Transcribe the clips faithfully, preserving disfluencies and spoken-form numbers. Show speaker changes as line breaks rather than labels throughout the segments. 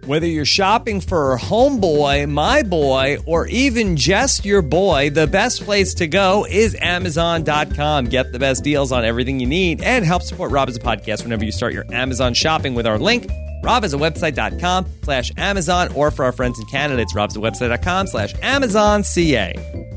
Whether you're shopping for homeboy, my boy, or even just your boy, the best place to go is Amazon dot com. Get the best deals on everything you need and help support Rob as a podcast whenever you start your Amazon shopping with our link, rob as a website dot com slash Amazon, or for our friends in Canada, it's rob as a website dot com slash Amazon C A.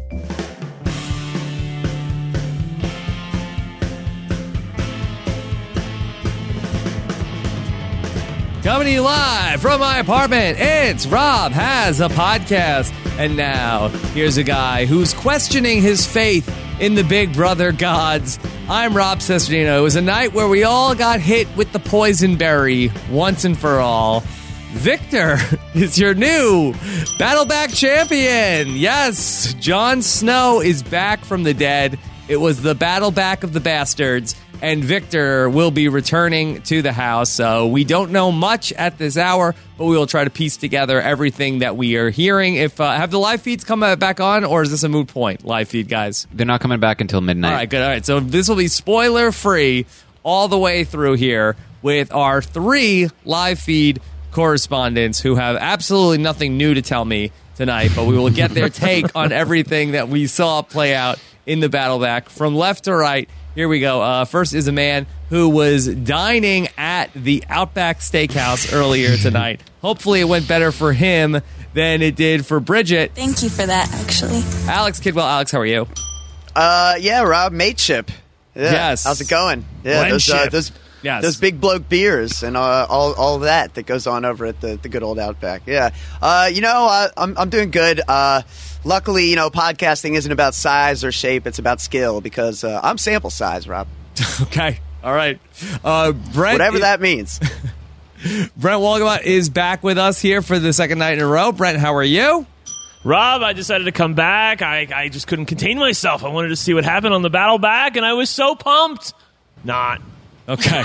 Coming to you live from my apartment, it's Rob Has a Podcast. And now, here's a guy who's questioning his faith in the Big Brother gods. I'm Rob Cesternino. It was a night where we all got hit with the poison berry once and for all. Victor is your new Battleback champion. Yes, Jon Snow is back from the dead. It was the Battleback of the bastards. And Victor will be returning to the house. So we don't know much at this hour, but we will try to piece together everything that we are hearing. If uh, have the live feeds come back on, or is this a moot point, live feed guys?
They're not coming back until midnight.
All right, good. All right, so this will be spoiler-free all the way through here with our three live feed correspondents who have absolutely nothing new to tell me tonight, but we will get their take on everything that we saw play out in the Battleback from left to right. Here we go. Uh, first is a man who was dining at the Outback Steakhouse earlier tonight. Hopefully it went better for him than it did for Bridget.
Thank you for that, actually.
Alex Kidwell. Alex, how are you?
Uh, yeah, Rob, mateship. Yeah.
Yes.
How's it going? Yeah, those, uh, those,
yes.
those big bloke beers and uh, all all that that goes on over at the, the good old Outback. Yeah. Uh, you know, uh, I'm I'm doing good. Uh, luckily, you know, podcasting isn't about size or shape; it's about skill because uh, I'm sample size, Rob.
Okay. All right. Uh, Brent,
whatever that means.
Brent Wolgamott is back with us here for the second night in a row. Brent, how are you?
Rob, I decided to come back. I, I just couldn't contain myself. I wanted to see what happened on the Battleback, and I was so pumped. Not.
Okay.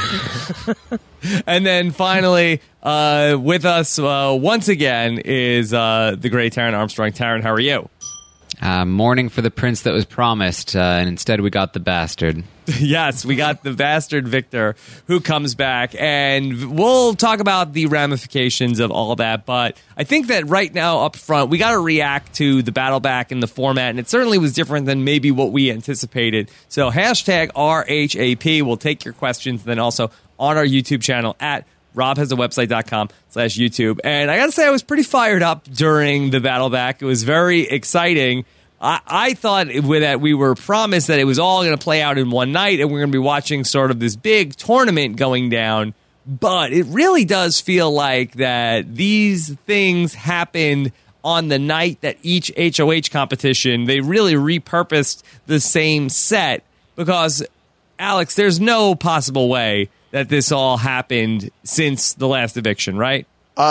And then finally, uh, with us uh, once again is uh, the great Taran Armstrong. Taran, how are you?
Uh, mourning for the prince that was promised, uh, and instead we got the bastard.
Yes, we got the bastard Victor who comes back, and we'll talk about the ramifications of all that. But I think that right now up front, we got to react to the Battleback and the format, and it certainly was different than maybe what we anticipated. So hashtag R H A P. We'll take your questions, then also on our YouTube channel at rob has a website dot com slash YouTube. And I got to say, I was pretty fired up during the Battleback. It was very exciting. I, I thought that we were promised that it was all going to play out in one night and we're going to be watching sort of this big tournament going down. But it really does feel like that these things happened on the night that each H O H competition, they really repurposed the same set because, Alex, there's no possible way that this all happened since the last eviction, right?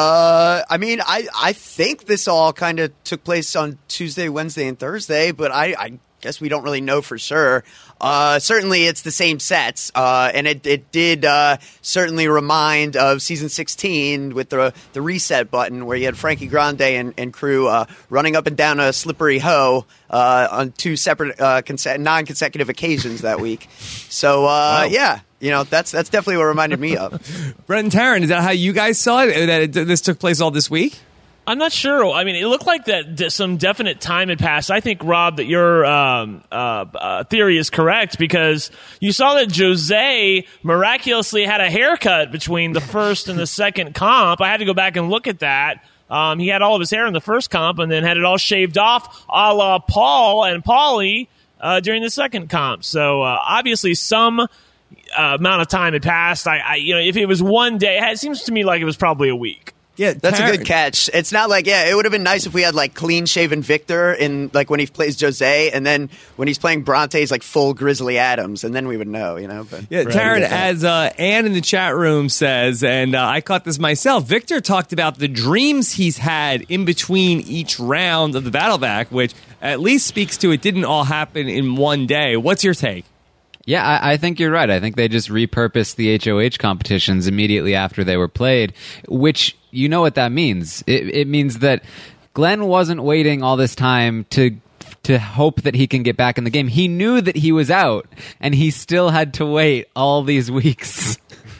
Uh, I mean, I, I think this all kind of took place on Tuesday, Wednesday, and Thursday, but I, I guess we don't really know for sure. Uh, certainly it's the same sets, uh, and it, it did uh, certainly remind of season sixteen with the the reset button where you had Frankie Grande and, and crew uh, running up and down a slippery hoe uh, on two separate uh, conse- non-consecutive occasions that week. So, uh, wow. yeah. You know, that's that's definitely what reminded me of.
Brent and Taran, is that how you guys saw it? That it, this took place all this week?
I'm not sure. I mean, it looked like that some definite time had passed. I think, Rob, that your um, uh, uh, theory is correct because you saw that Jose miraculously had a haircut between the first and the second comp. I had to go back and look at that. Um, he had all of his hair in the first comp and then had it all shaved off a la Paul and Paulie uh, during the second comp. So uh, obviously some Uh, amount of time had passed. I, I, you know, if it was one day, it seems to me like it was probably a week.
Yeah,
that's Taran. A good catch. It's not like, yeah, it would have been nice if we had like clean shaven Victor in like when he plays Jose, and then when he's playing Bronte, he's like full Grizzly Adams, and then we would know, you know. But
yeah, Taran, as uh, Ann in the chat room says, and uh, I caught this myself. Victor talked about the dreams he's had in between each round of the Battleback, which at least speaks to it didn't all happen in one day. What's your take?
Yeah, I, I think you're right. I think they just repurposed the H O H competitions immediately after they were played, which you know what that means. It, it means that Glenn wasn't waiting all this time to to hope that he can get back in the game. He knew that he was out, and he still had to wait all these weeks.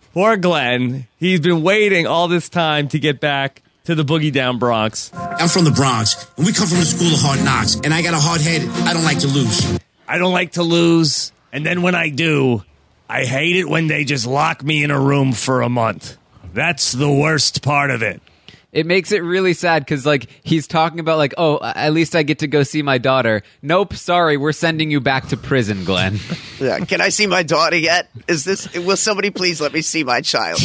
Poor Glenn. He's been waiting all this time to get back to the Boogie Down Bronx.
I'm from the Bronx, and we come from the school of hard knocks, and I got a hard head. I don't like to lose.
I don't like to lose, and then when I do, I hate it when they just lock me in a room for a month. That's the worst part of it.
It makes it really sad because, like, he's talking about, like, oh, at least I get to go see my daughter. Nope, sorry, we're sending you back to prison, Glenn.
Yeah, can I see my daughter yet? Is this? Will somebody please let me see my child?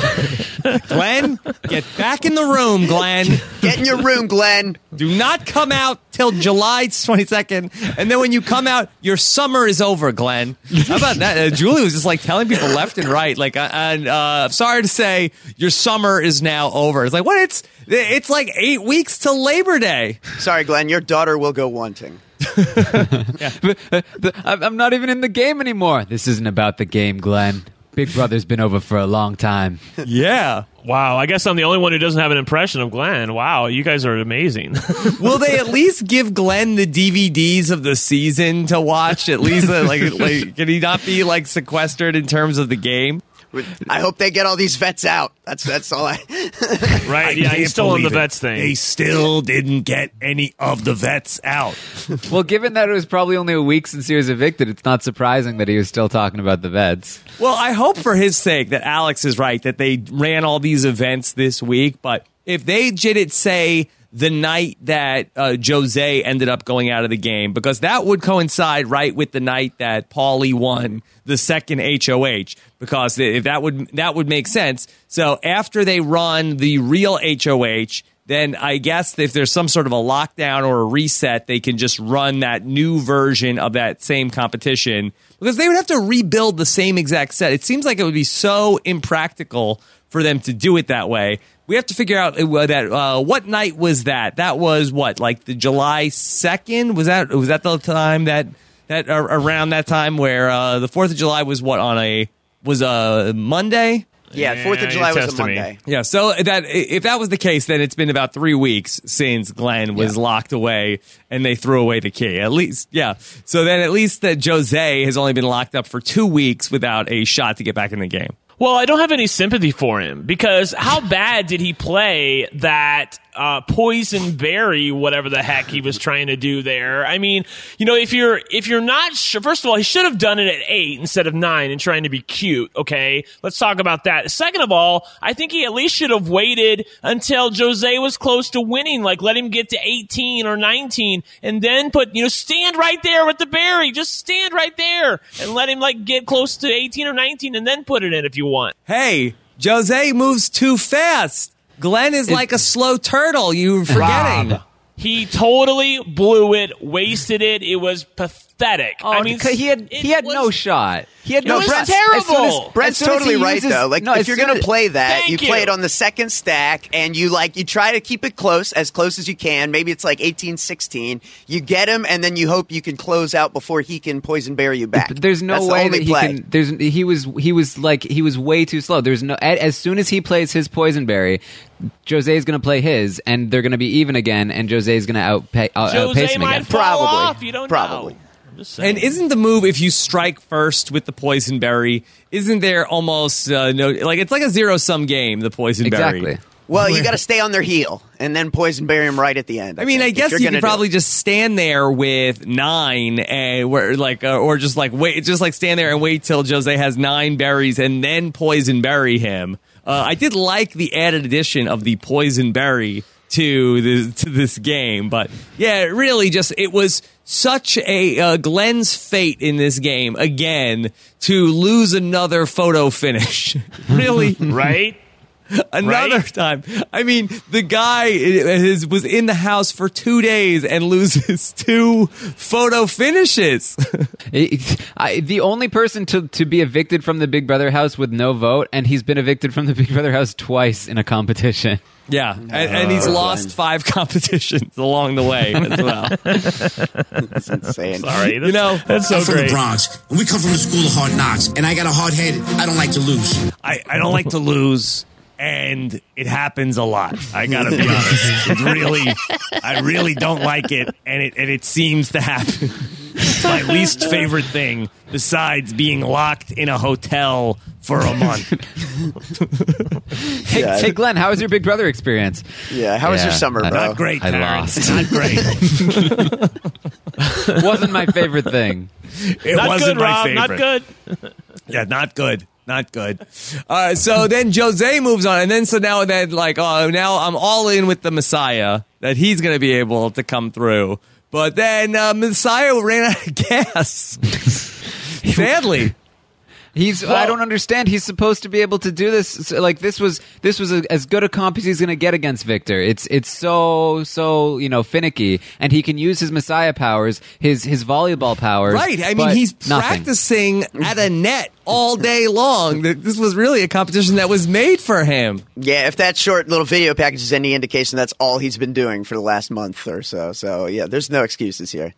Glenn, get back in the room, Glenn.
Get in your room, Glenn.
Do not come out till July twenty-second. And then when you come out, your summer is over, Glenn. How about that? Uh, Julie was just like telling people left and right. Like, uh, and uh, sorry to say, your summer is now over. It's like, what? It's it's like eight weeks till Labor Day.
Sorry, Glenn. Your daughter will go wanting.
Yeah. I'm not even in the game anymore. This isn't about the game, Glenn. Big Brother's been over for a long time.
Yeah.
Wow, I guess I'm the only one who doesn't have an impression of Glenn. Wow, you guys are amazing.
Will they at least give Glenn the D V Ds of the season to watch? At least, uh, like, like, can he not be like sequestered in terms of the game?
I hope they get all these vets out. That's that's all I.
Right? Yeah, he's still on the vets thing.
They still didn't get any of the vets out.
Well, given that it was probably only a week since he was evicted, it's not surprising that he was still talking about the vets.
Well, I hope for his sake that Alex is right, that they ran all these events this week. But if they did it, say, the night that uh, Jose ended up going out of the game, because that would coincide right with the night that Paulie won the second H O H, because if that would that would make sense. So after they run the real H O H, then I guess if there's some sort of a lockdown or a reset, they can just run that new version of that same competition, because they would have to rebuild the same exact set. It seems like it would be so impractical for them to do it that way. We have to figure out uh, that uh, what night was that? That was what, like the July second? Was that was that the time that that uh, around that time where uh, the Fourth of July was what on a was a Monday?
Yeah, Fourth of July
you're
was a
testing me.
Monday.
Yeah, so that if that was the case, then it's been about three weeks since Glenn was
Yeah.
locked away and they threw away the key. At least, yeah. So then at least that Jose has only been locked up for two weeks without a shot to get back in the game.
Well, I don't have any sympathy for him, because how bad did he play that uh, poison berry, whatever the heck he was trying to do there? I mean, you know, if you're if you're not sure, first of all, he should have done it at eight instead of nine and trying to be cute. Okay, let's talk about that. Second of all, I think he at least should have waited until Jose was close to winning, like let him get to eighteen or nineteen, and then put you know stand right there with the berry, just stand right there and let him like get close to eighteen or nineteen, and then put it in if you want.
Hey, Jose moves too fast. Glenn is like a slow turtle. You're forgetting.
Rob.
He totally blew it, wasted it. It was pathetic.
Oh,
I mean,
he had
it
he had
was-
no shot. He had
It
no
was
shot.
terrible.
As soon as-
Brent's
as soon as
totally
he
right,
uses-
though. Like,
no,
if
as
you're
soon
going to
as-
play that,
Thank
you,
you.
play it on the second stack, and you like you try to keep it close, as close as you can. Maybe it's like eighteen sixteen. You get him, and then you hope you can close out before he can poison berry you back.
But there's no
That's the
way
only
that he
play.
can. There's he was he was like he was way too slow. There's no a- as soon as he plays his poison berry, Jose is going to play his, and they're going to be even again, and Jose is going to outpay, uh, outpace
Jose
him
might
again.
fall
Probably.
off. You don't
Probably.
know. I'm just saying.
And isn't the move if you strike first with the poison berry? Isn't there almost uh, no like it's like a zero sum game? The poison berry.
Exactly.
Well, you got to stay on their heel, and then poison berry him right at the end.
I mean, I
think, if
guess
you're
you
gonna
could
do it.
probably just stand there with nine, and where like, uh, or just like wait, just like stand there and wait till Jose has nine berries, and then poison berry him. Uh, I did like the added addition of the poison berry to this to this game, but yeah, it really just it was such a uh, Glenn's fate in this game again to lose another photo finish. Really,
right?
Another
Right?
time. I mean, the guy is, was in the house for two days and loses two photo finishes.
It- I, the only person to, to be evicted from the Big Brother house with no vote, and he's been evicted from the Big Brother house twice in a competition.
Yeah, and, and he's lost five competitions along the way as well.
It's insane.
Sorry,
You know,
that's so
I'm from
great.
the Bronx, and we come from the school of hard knocks, and I got a hard head. I don't like to lose.
I, I don't like to lose, and it happens a lot. I gotta be honest. It really, I really don't like it, and it and it seems to happen. my least favorite thing besides being locked in a hotel for a month.
Hey,
Yeah.
hey, Glenn, how was your Big Brother experience?
Yeah, how was your
Yeah,
summer,
I-
bro?
Not great,
I
Terrence.
lost.
Not great.
Wasn't my favorite thing.
It
Not
wasn't
good,
my
Rob.
favorite.
Not good.
Yeah, not good. Not good. Uh, so then Jose moves on, and then so now then like, oh, now I'm all in with the Messiah that he's going to be able to come through. But then uh, Messiah ran out of gas. Sadly.
He's. I don't understand. He's supposed to be able to do this. So, like this was this was a, as good a comp as he's going to get against Victor. It's it's so so you know finicky, and he can use his Messiah powers, his his volleyball powers.
Right. I mean,
but
he's
nothing.
practicing at a net all day long. This was really a competition that was made for him.
Yeah, if that short little video package is any indication, that's all he's been doing for the last month or so. So, yeah, there's no excuses here.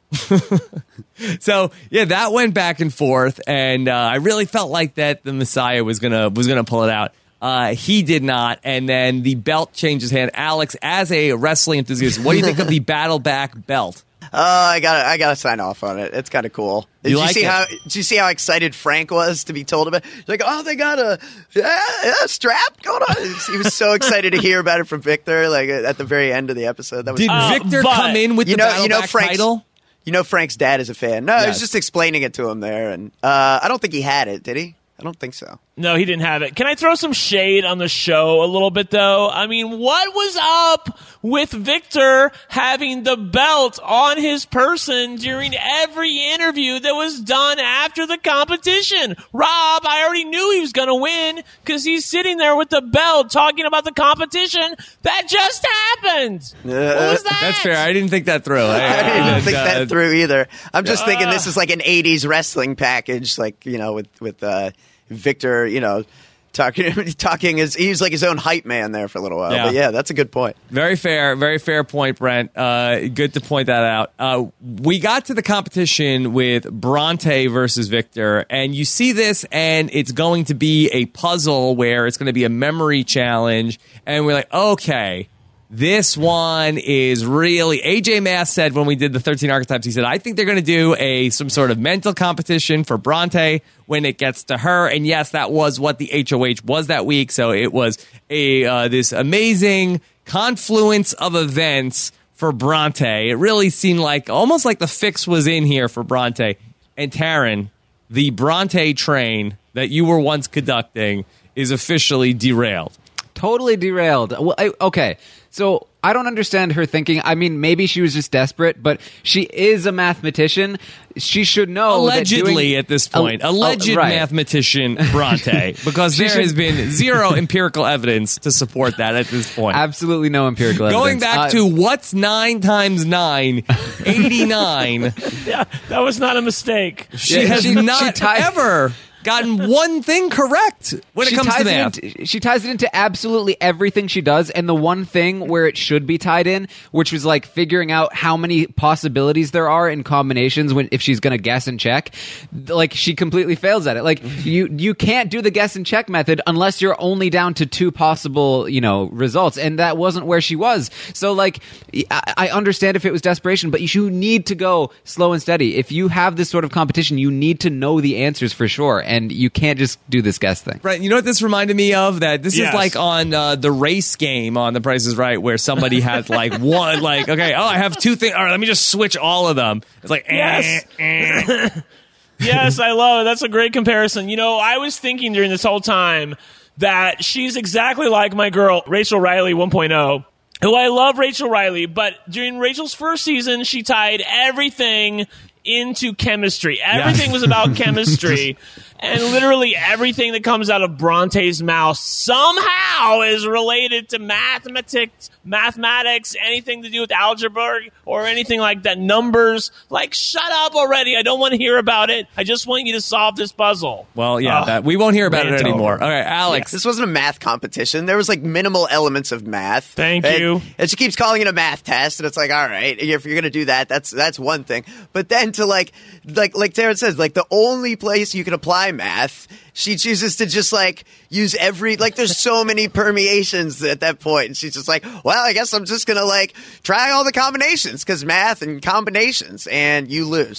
So yeah, that went back and forth, and uh, I really felt like that the Messiah was gonna was gonna pull it out. Uh, he did not, and then the belt changes hand. Alex, as a wrestling enthusiast, what do you think of the battle back belt?
Uh, I gotta, I gotta sign off on it. It's kind of cool. Did
You
you,
like
see
it?
how? Did you see how excited Frank was to be told about it? He's like, oh, they got a, yeah, yeah, strap going on. He was so excited to hear about it from Victor. Like at the very end of the episode, that was.
Did
Uh,
Victor
but-
come in with
you
the
know,
battle
you know,
back
Frank's,
title?
you know, Frank's dad is a fan. No, he
Yes.
was just explaining it to him there, and uh, I don't think he had it. Did he? I don't think so.
No, he didn't have it. Can I throw some shade on the show a little bit, though? I mean, what was up with Victor having the belt on his person during every interview that was done after the competition? Rob, I already knew he was going to win because he's sitting there with the belt talking about the competition that just happened. What was that?
That's fair. I didn't think that through. I,
I didn't
uh,
think that through either. I'm just thinking
Uh.
this is like an eighties wrestling package, like, you know, with with uh, Victor, you know, talking talking as he was like his own hype man there for a little while.
Yeah.
But yeah, that's a good point.
Very fair, very fair point, Brent. Uh, good to point that out. Uh, we got to the competition with Bronte versus Victor, and you see this, and it's going to be a puzzle where it's going to be a memory challenge, and we're like, okay, this one is really. A J Mass said when we did the thirteen archetypes, he said, I think they're going to do a some sort of mental competition for Bronte when it gets to her. And yes, that was what the H O H was that week. So it was a uh, this amazing confluence of events for Bronte. It really seemed like almost like the fix was in here for Bronte. And Taryn, the Bronte train that you were once conducting is officially derailed.
Totally derailed. Well, I, okay, so I don't understand her thinking. I mean, maybe she was just desperate, but she is a mathematician. She should know.
Allegedly
that doing,
at this point.
Al-
Alleged
oh, right.
mathematician Bronte. Because
She
there
should-
has been zero empirical evidence to support that at this point.
Absolutely no empirical evidence.
Going back
Uh,
to what's nine times nine? eighty-nine.
Yeah, that was not a mistake.
She
Yeah,
has
she-
not
she tied-
ever gotten one thing correct when it
she
comes to
ties
math.
it into, she ties it into absolutely everything she does, and the one thing where it should be tied in, which was like figuring out how many possibilities there are in combinations when if she's going to guess and check, like she completely fails at it. Like you you can't do the guess and check method unless you're only down to two possible you know results, and that wasn't where she was. So like I, I understand if it was desperation, but you need to go slow and steady. If you have this sort of competition, you need to know the answers for sure. And you can't just do this guess thing.
Right, you know what this reminded me of? That this
Yes.
is like on uh, the race game on The Price is Right, where somebody has like one, like, okay, oh, I have two things. All right, let me just switch all of them. It's like,
Yes.
eh, eh.
Yes, I love it. That's a great comparison. You know, I was thinking during this whole time that she's exactly like my girl, Rachel Riley one point oh. Who I love Rachel Riley, but during Rachel's first season, she tied everything into chemistry. Everything was about chemistry. And literally everything that comes out of Bronte's mouth somehow is related to mathematics, mathematics, anything to do with algebra or anything like that. Numbers. Like, shut up already. I don't want to hear about it. I just want you to solve this puzzle.
Well, yeah,
Ugh.
that, we won't hear about it
Rant
anymore.
over.
All right, Alex.
This wasn't a math competition. There was like minimal elements of math.
Thank
And-
you.
And she keeps calling it a math test, and it's like, all right, if you're gonna do that, that's that's one thing. But then to like, like, like Taryn says, like the only place you can apply math, she chooses to just like use every like. There's so many permeations at that point, and she's just like, well, I guess I'm just gonna like try all the combinations because math and combinations, and you lose.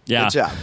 Yeah.
Good job.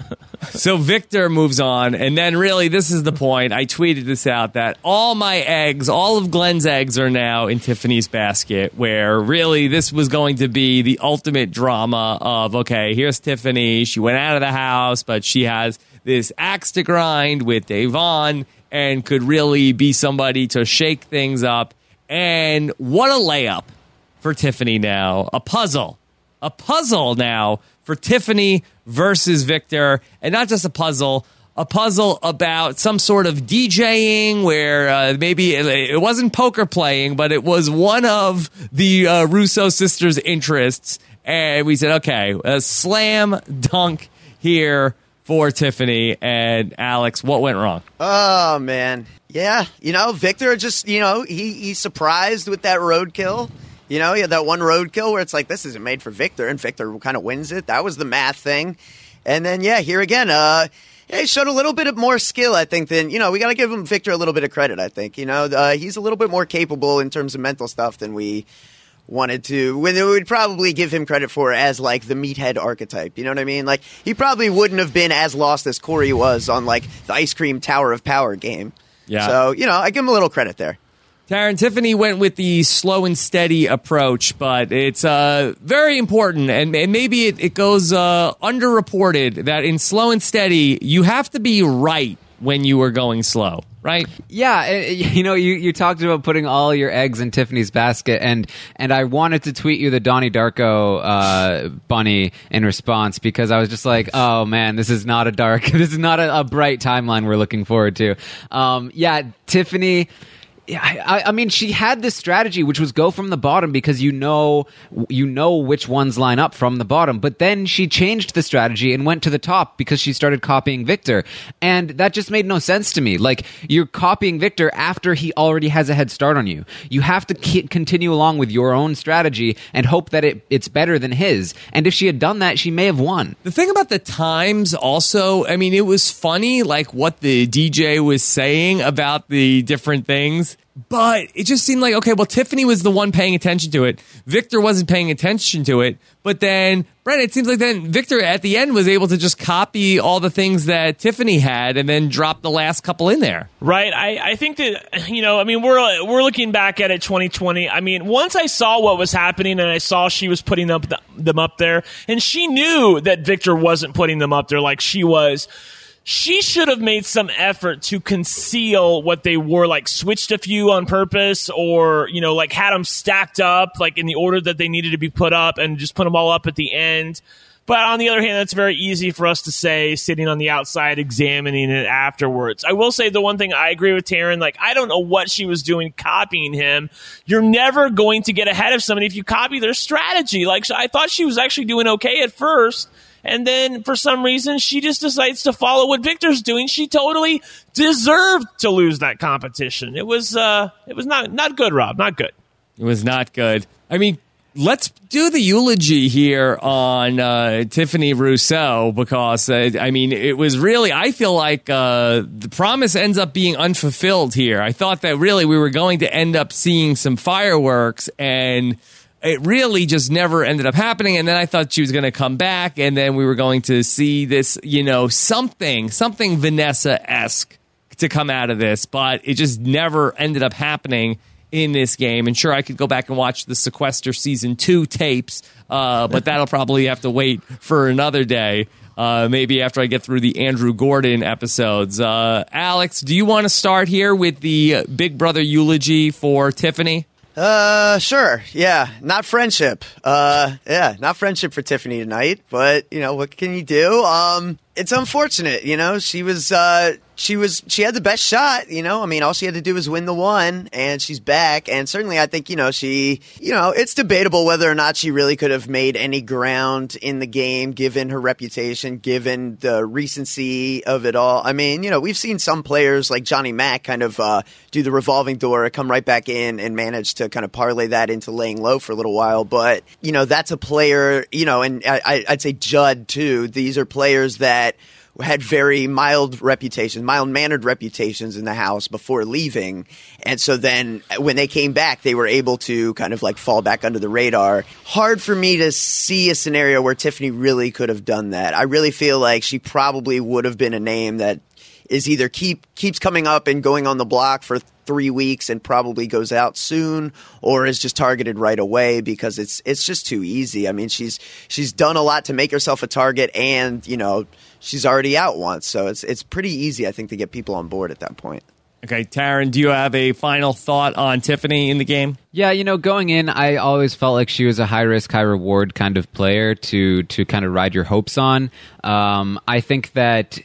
So Victor moves on, and then really this is the point. I tweeted this out that all my eggs, all of Glenn's eggs are now in Tiffany's basket, where really this was going to be the ultimate drama of, okay, here's Tiffany. She went out of the house, but she has this axe to grind with Devon and could really be somebody to shake things up. And what a layup for Tiffany now. A puzzle. A puzzle now for Tiffany versus Victor, and not just a puzzle, a puzzle about some sort of DJing where uh, maybe it, it wasn't poker playing, but it was one of the uh, Russo sisters' interests. And we said, okay, a slam dunk here for Tiffany. And Alex, what went wrong?
Oh, man. Yeah, you know, Victor just, you know, he he's surprised with that roadkill. You know, he had that one roadkill where it's like, this isn't made for Victor, and Victor kind of wins it. That was the math thing. And then, yeah, here again, uh, yeah, he showed a little bit of more skill, I think, than, you know, we got to give him, Victor, a little bit of credit, I think. You know, uh, he's a little bit more capable in terms of mental stuff than we wanted to. We would probably give him credit for as, like, the meathead archetype. You know what I mean? Like, he probably wouldn't have been as lost as Corey was on, like, the Ice Cream Tower of Power game.
Yeah.
So, you know, I give him a little credit there.
Taryn, Tiffany went with the slow and steady approach, but it's uh, very important, and, and maybe it, it goes uh, underreported that in slow and steady, you have to be right when you are going slow, right?
Yeah, you know, you, you talked about putting all your eggs in Tiffany's basket, and and I wanted to tweet you the Donnie Darko uh, bunny in response, because I was just like, oh man, this is not a dark, this is not a, a bright timeline we're looking forward to. Um, yeah, Tiffany... Yeah, I, I mean, she had this strategy, which was go from the bottom because you know you know which ones line up from the bottom. But then she changed the strategy and went to the top because she started copying Victor. And that just made no sense to me. Like, you're copying Victor after he already has a head start on you. You have to ke- continue along with your own strategy and hope that it, it's better than his. And if she had done that, she may have won.
The thing about the times also, I mean, it was funny, like what the D J was saying about the different things. But it just seemed like, okay, well, Tiffany was the one paying attention to it. Victor wasn't paying attention to it. But then, Brent, it seems like then Victor at the end was able to just copy all the things that Tiffany had and then drop the last couple in there.
Right. I, I think that, you know, I mean, we're we're looking back at it twenty twenty. I mean, once I saw what was happening and I saw she was putting up the, them up there, and she knew that Victor wasn't putting them up there like she was, she should have made some effort to conceal what they were, like switched a few on purpose, or, you know, like had them stacked up like in the order that they needed to be put up and just put them all up at the end. But on the other hand, that's very easy for us to say sitting on the outside examining it afterwards. I will say the one thing I agree with Taryn, like, I don't know what she was doing copying him. You're never going to get ahead of somebody if you copy their strategy. Like, I thought she was actually doing okay at first. And then, for some reason, she just decides to follow what Victor's doing. She totally deserved to lose that competition. It was, uh, it was not not good, Rob. Not good.
It was not good. I mean, let's do the eulogy here on uh, Tiffany Russo, because, uh, I mean, it was really, I feel like uh, the promise ends up being unfulfilled here. I thought that really we were going to end up seeing some fireworks, and it really just never ended up happening. And then I thought she was going to come back, and then we were going to see this, you know, something, something Vanessa-esque to come out of this, but it just never ended up happening in this game. And sure, I could go back and watch the Sequester Season two tapes, uh, but that'll probably have to wait for another day, uh, maybe after I get through the Andrew Gordon episodes. Uh, Alex, do you want to start here with the Big Brother eulogy for Tiffany?
Uh, sure. Yeah. Not friendship. Uh, yeah, not friendship for Tiffany tonight, but, you know, what can you do? Um, it's unfortunate, you know, she was, uh, she was, she had the best shot, you know, I mean, all she had to do was win the one, and she's back. And certainly I think, you know, she, you know, it's debatable whether or not she really could have made any ground in the game, given her reputation, given the recency of it all. I mean, you know, we've seen some players like Johnny Mack kind of, uh, do the revolving door, come right back in and manage to kind of parlay that into laying low for a little while. But, you know, that's a player, you know, and I, I'd say Judd too. These are players that had very mild reputations, mild-mannered reputations in the house before leaving. And so then when they came back, they were able to kind of like fall back under the radar. Hard for me to see a scenario where Tiffany really could have done that. I really feel like she probably would have been a name that is either keep keeps coming up and going on the block for three weeks and probably goes out soon, or is just targeted right away because it's it's just too easy. I mean, she's she's done a lot to make herself a target, and you know she's already out once, so it's it's pretty easy, I think, to get people on board at that point.
Okay, Taryn, do you have a final thought on Tiffany in the game?
Yeah, you know, going in, I always felt like she was a high risk, high reward kind of player to to kind of ride your hopes on. Um, I think that.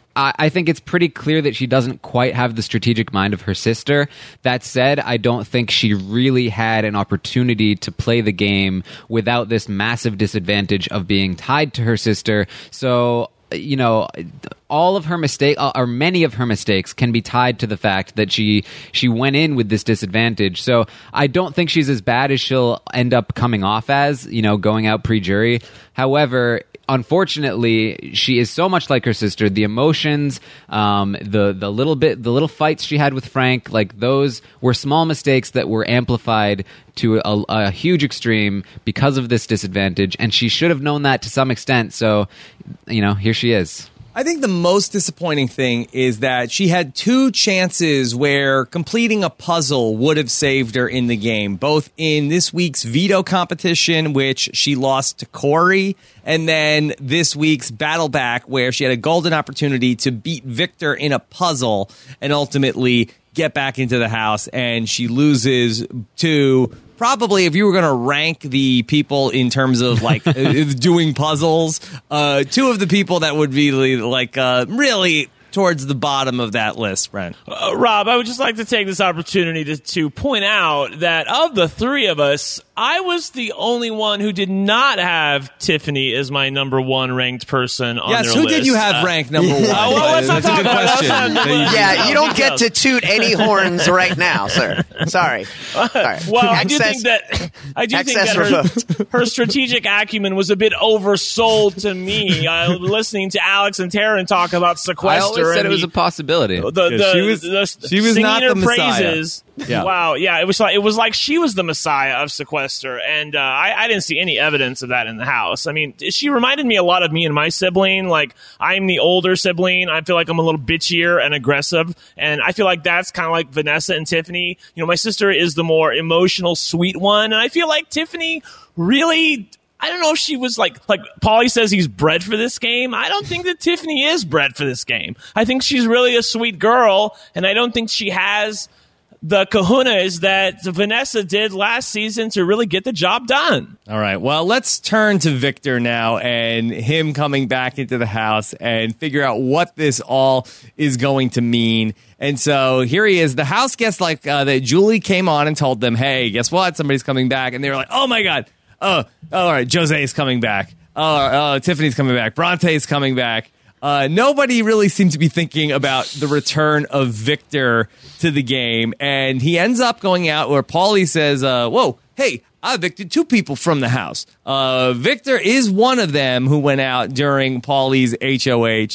I think it's pretty clear that she doesn't quite have the strategic mind of her sister. That said, I don't think she really had an opportunity to play the game without this massive disadvantage of being tied to her sister. So, you know, all of her mistakes, or many of her mistakes, can be tied to the fact that she she went in with this disadvantage. So I don't think she's as bad as she'll end up coming off as, you know, going out pre-jury. However, unfortunately, she is so much like her sister. The emotions, um, the the little bit, the little fights she had with Frank, like those were small mistakes that were amplified to a, a huge extreme because of this disadvantage, and she should have known that to some extent. So, you know, here she is.
I think the most disappointing thing is that she had two chances where completing a puzzle would have saved her in the game, both in this week's veto competition, which she lost to Corey, and then this week's battle back, where she had a golden opportunity to beat Victor in a puzzle and ultimately get back into the house, and she loses to... Probably, if you were going to rank the people in terms of like doing puzzles, uh, two of the people that would be like uh, really towards the bottom of that list, Brent.
Uh, Rob, I would just like to take this opportunity to, to point out that of the three of us, I was the only one who did not have Tiffany as my number one ranked person on
yes,
their
who
list.
did you have uh, ranked number one?
Oh, well, let's not
That's a good
talk
question.
about that.
Yeah, you don't get to toot any horns right now, sir. Sorry. Sorry.
Well, I do
Excess-
think that I do think
excess
that
remote.
her, her strategic acumen was a bit oversold to me. Uh, listening to Alex and Taryn talk about sequester.
I always said
and
it was
the,
a possibility.
The, the,
Yeah, she was-
the,
she was
singing
not
her
the Messiah.
praises.
Yeah.
Wow, yeah, it was like it was like she was the Messiah of sequester, and uh, I, I didn't see any evidence of that in the house. I mean, she reminded me a lot of me and my sibling. Like, I'm the older sibling. I feel like I'm a little bitchier and aggressive, and I feel like that's kind of like Vanessa and Tiffany. You know, my sister is the more emotional, sweet one, and I feel like Tiffany really. I don't know if she was like, like Paulie says he's bred for this game. I don't think that Tiffany is bred for this game. I think she's really a sweet girl, and I don't think she has the kahunas that Vanessa did last season to really get the job done.
All right. Well, let's turn to Victor now and him coming back into the house and figure out what this all is going to mean. And so here he is. The house guests like uh, that Julie came on and told them, hey, guess what? Somebody's coming back. And they were like, oh, my God. Oh, oh, all right. Jose is coming back. Oh, oh, Tiffany's coming back. Bronte's coming back. Uh, nobody really seemed to be thinking about the return of Victor to the game. And he ends up going out where Paulie says, uh, whoa, hey, I evicted two people from the house. Uh, Victor is one of them who went out during Paulie's H O H.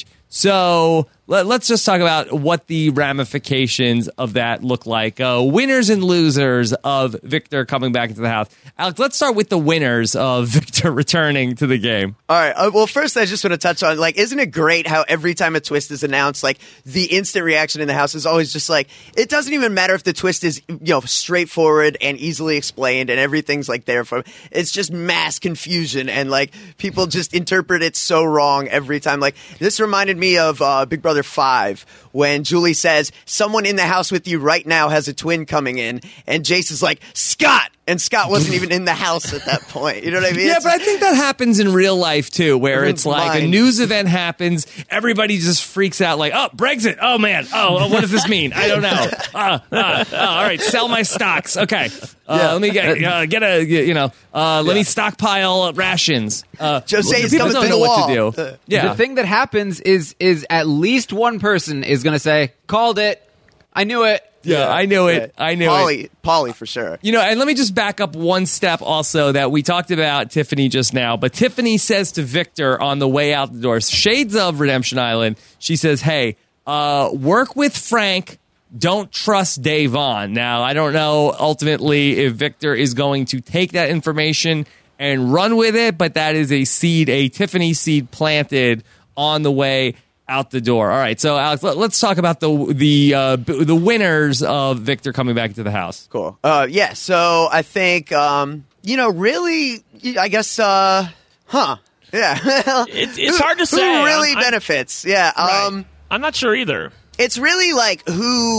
So let, let's just talk about what the ramifications of that look like. Uh, winners and losers of Victor coming back into the house. Alex, let's start with the winners of Victor returning to the game.
All right. Uh, well, first, I just want to touch on, like, isn't it great how every time a twist is announced, like, the instant reaction in the house is always just like, it doesn't even matter if the twist is, you know, straightforward and easily explained and everything's, like, there for, it's just mass confusion and, like, people just interpret it so wrong every time. Like, this reminded me of uh, Big Brother five when Julie says, someone in the house with you right now has a twin coming in, and Jace is like, Scott! And Scott wasn't even in the house at that point. You know what I mean?
Yeah,
It's-
but I think that happens in real life, too, where
Everyone's
it's like a
blind.
news event happens, everybody just freaks out like, oh, Brexit, oh, man, oh, what does this mean? I don't know. Uh, uh, uh, all right, sell my stocks. Okay, uh,
Yeah.
let me get uh, get a, you know, uh, let
Yeah.
me stockpile rations. Uh,
Jose's
people
coming
don't
through
know
the
what
wall.
to do.
Uh,
Yeah.
The thing that happens is is at least one person is going to say, called it. I knew it.
Yeah, I knew it. I knew
Pauly,
it.
Pauly for sure.
You know, and let me just back up one step also that we talked about Tiffany just now. But Tiffany says to Victor on the way out the door, shades of Redemption Island, she says, hey, uh, work with Frank. Don't trust Davon. Now, I don't know ultimately if Victor is going to take that information and run with it, but that is a seed, a Tiffany seed planted on the way out the door. All right, so Alex, let, let's talk about the the uh, the winners of Victor coming back into the house.
Cool. Uh, yeah. So I think um, you know, really, I guess, uh, huh? Yeah.
It's, it's
Who-
hard to say.
Who really
I'm- I'm-
benefits? Yeah.
Right.
Um,
I'm not sure either.
It's really like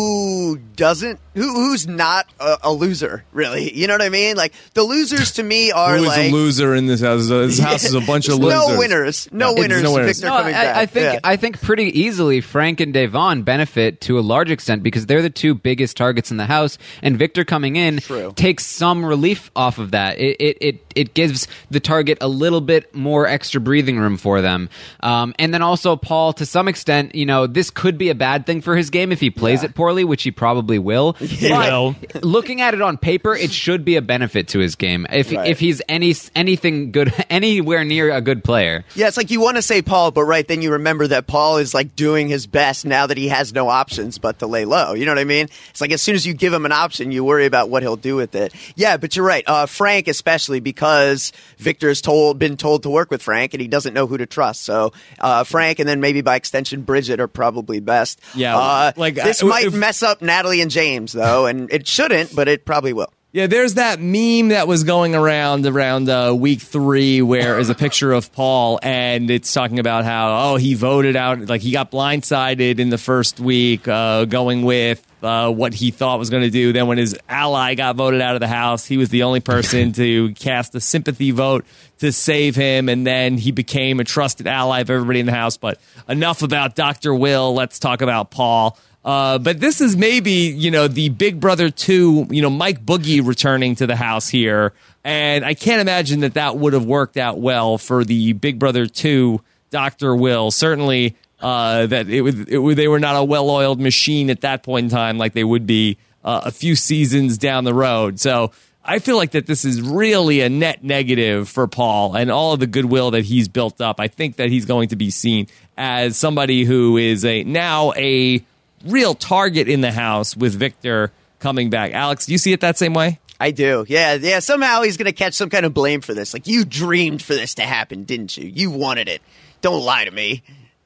who doesn't, who who's not a, a loser, really. You know what I mean? Like the losers to me are
Who is
like
a loser in this house? This house is a bunch of
There's
losers.
No winners. No
Yeah.
winners.
No winners.
Victor
No,
coming back.
I, I think
Yeah.
I think pretty easily Frank and Davon benefit to a large extent because they're the two biggest targets in the house, and Victor coming in
True.
takes some relief off of that. It it, it it gives the target a little bit more extra breathing room for them, um, and then also Paul to some extent. You know, this could be a bad thing for his game if he plays
Yeah.
it poorly, which he probably will.
He
But
will.
looking at it on paper, it should be a benefit to his game if
Right.
if he's any anything good, anywhere near a good player.
Yeah, it's like you want to say Paul, but right then you remember that Paul is like doing his best now that he has no options but to lay low. You know what I mean? It's like as soon as you give him an option, you worry about what he'll do with it. Yeah, but you're right. Uh, Frank, especially because Victor has told, been told to work with Frank, and he doesn't know who to trust. So uh, Frank, and then maybe by extension Bridget are probably best.
Yeah,
uh,
like,
this
uh,
might
if-
mess up Natalie and James though, and it shouldn't, but it probably will.
Yeah, there's that meme that was going around around uh, week three where is a picture of Paul, and it's talking about how, oh, he voted out, like he got blindsided in the first week uh, going with uh, what he thought was going to do. Then when his ally got voted out of the house, he was the only person to cast a sympathy vote to save him, and then he became a trusted ally of everybody in the house. But enough about Doctor Will. Let's talk about Paul. Uh, but this is maybe, you know, the Big Brother two, you know, Mike Boogie returning to the house here. And I can't imagine that that would have worked out well for the Big Brother two Doctor Will. Certainly uh, that it would, it would, they were not a well-oiled machine at that point in time like they would be uh, a few seasons down the road. So I feel like that this is really a net negative for Paul and all of the goodwill that he's built up. I think that he's going to be seen as somebody who is a now a real target in the house with Victor coming back. Alex, do you see it that same way?
I do. Yeah, yeah. Somehow he's going to catch some kind of blame for this. Like, you dreamed for this to happen, didn't you? You wanted it. Don't lie to me.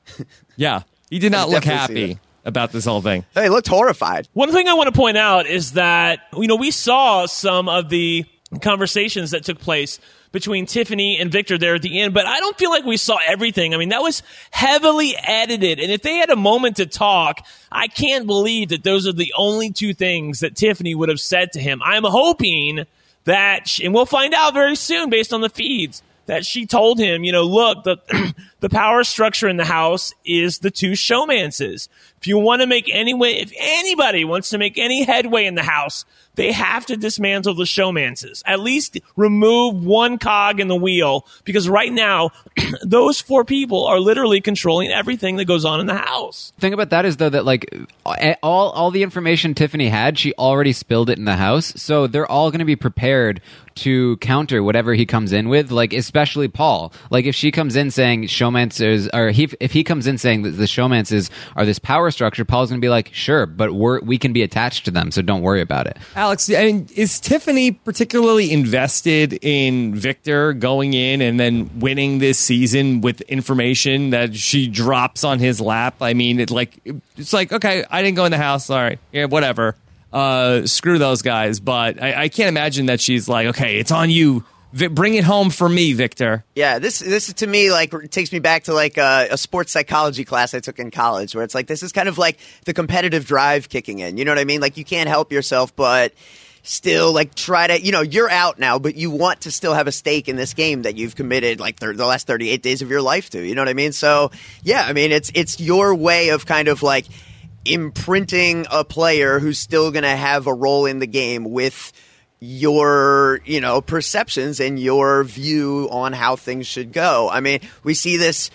Yeah. He did not
I
look
definitely see
happy about this whole thing.
He looked horrified.
One thing I want to point out is that, you know, we saw some of the conversations that took place between Tiffany and Victor there at the end, but I don't feel like we saw everything. I mean, that was heavily edited, and if they had a moment to talk, I can't believe that those are the only two things that Tiffany would have said to him. I'm hoping that, she, and we'll find out very soon based on the feeds, that she told him, you know, look, the the power structure in the house is the two showmances. If you want to make any way, if anybody wants to make any headway in the house, they have to dismantle the showmances. At least remove one cog in the wheel, because right now, those four people are literally controlling everything that goes on in the house.
The thing about that is though that like all all the information Tiffany had, she already spilled it in the house, so they're all going to be prepared to counter whatever he comes in with, like especially Paul. Like if she comes in saying showmancers, or he, if he comes in saying that the showmancers are this power structure, Paul's going to be like, sure, but we're we can be attached to them, so don't worry about it.
Alex, I mean, is Tiffany particularly invested in Victor going in and then winning this season with information that she drops on his lap? I mean, it's like it's like okay, I didn't go in the house. All right, yeah, whatever. Uh, screw those guys. But I, I can't imagine that she's like, okay, it's on you. Vi- bring it home for me, Victor.
Yeah, this this to me like it takes me back to like a, a sports psychology class I took in college, where it's like this is kind of like the competitive drive kicking in. You know what I mean? Like you can't help yourself, but still like try to, you know, you're out now, but you want to still have a stake in this game that you've committed like the, the last thirty-eight days of your life to. You know what I mean? So yeah, I mean it's it's your way of kind of like imprinting a player who's still going to have a role in the game with your, you know, perceptions and your view on how things should go. I mean, we see this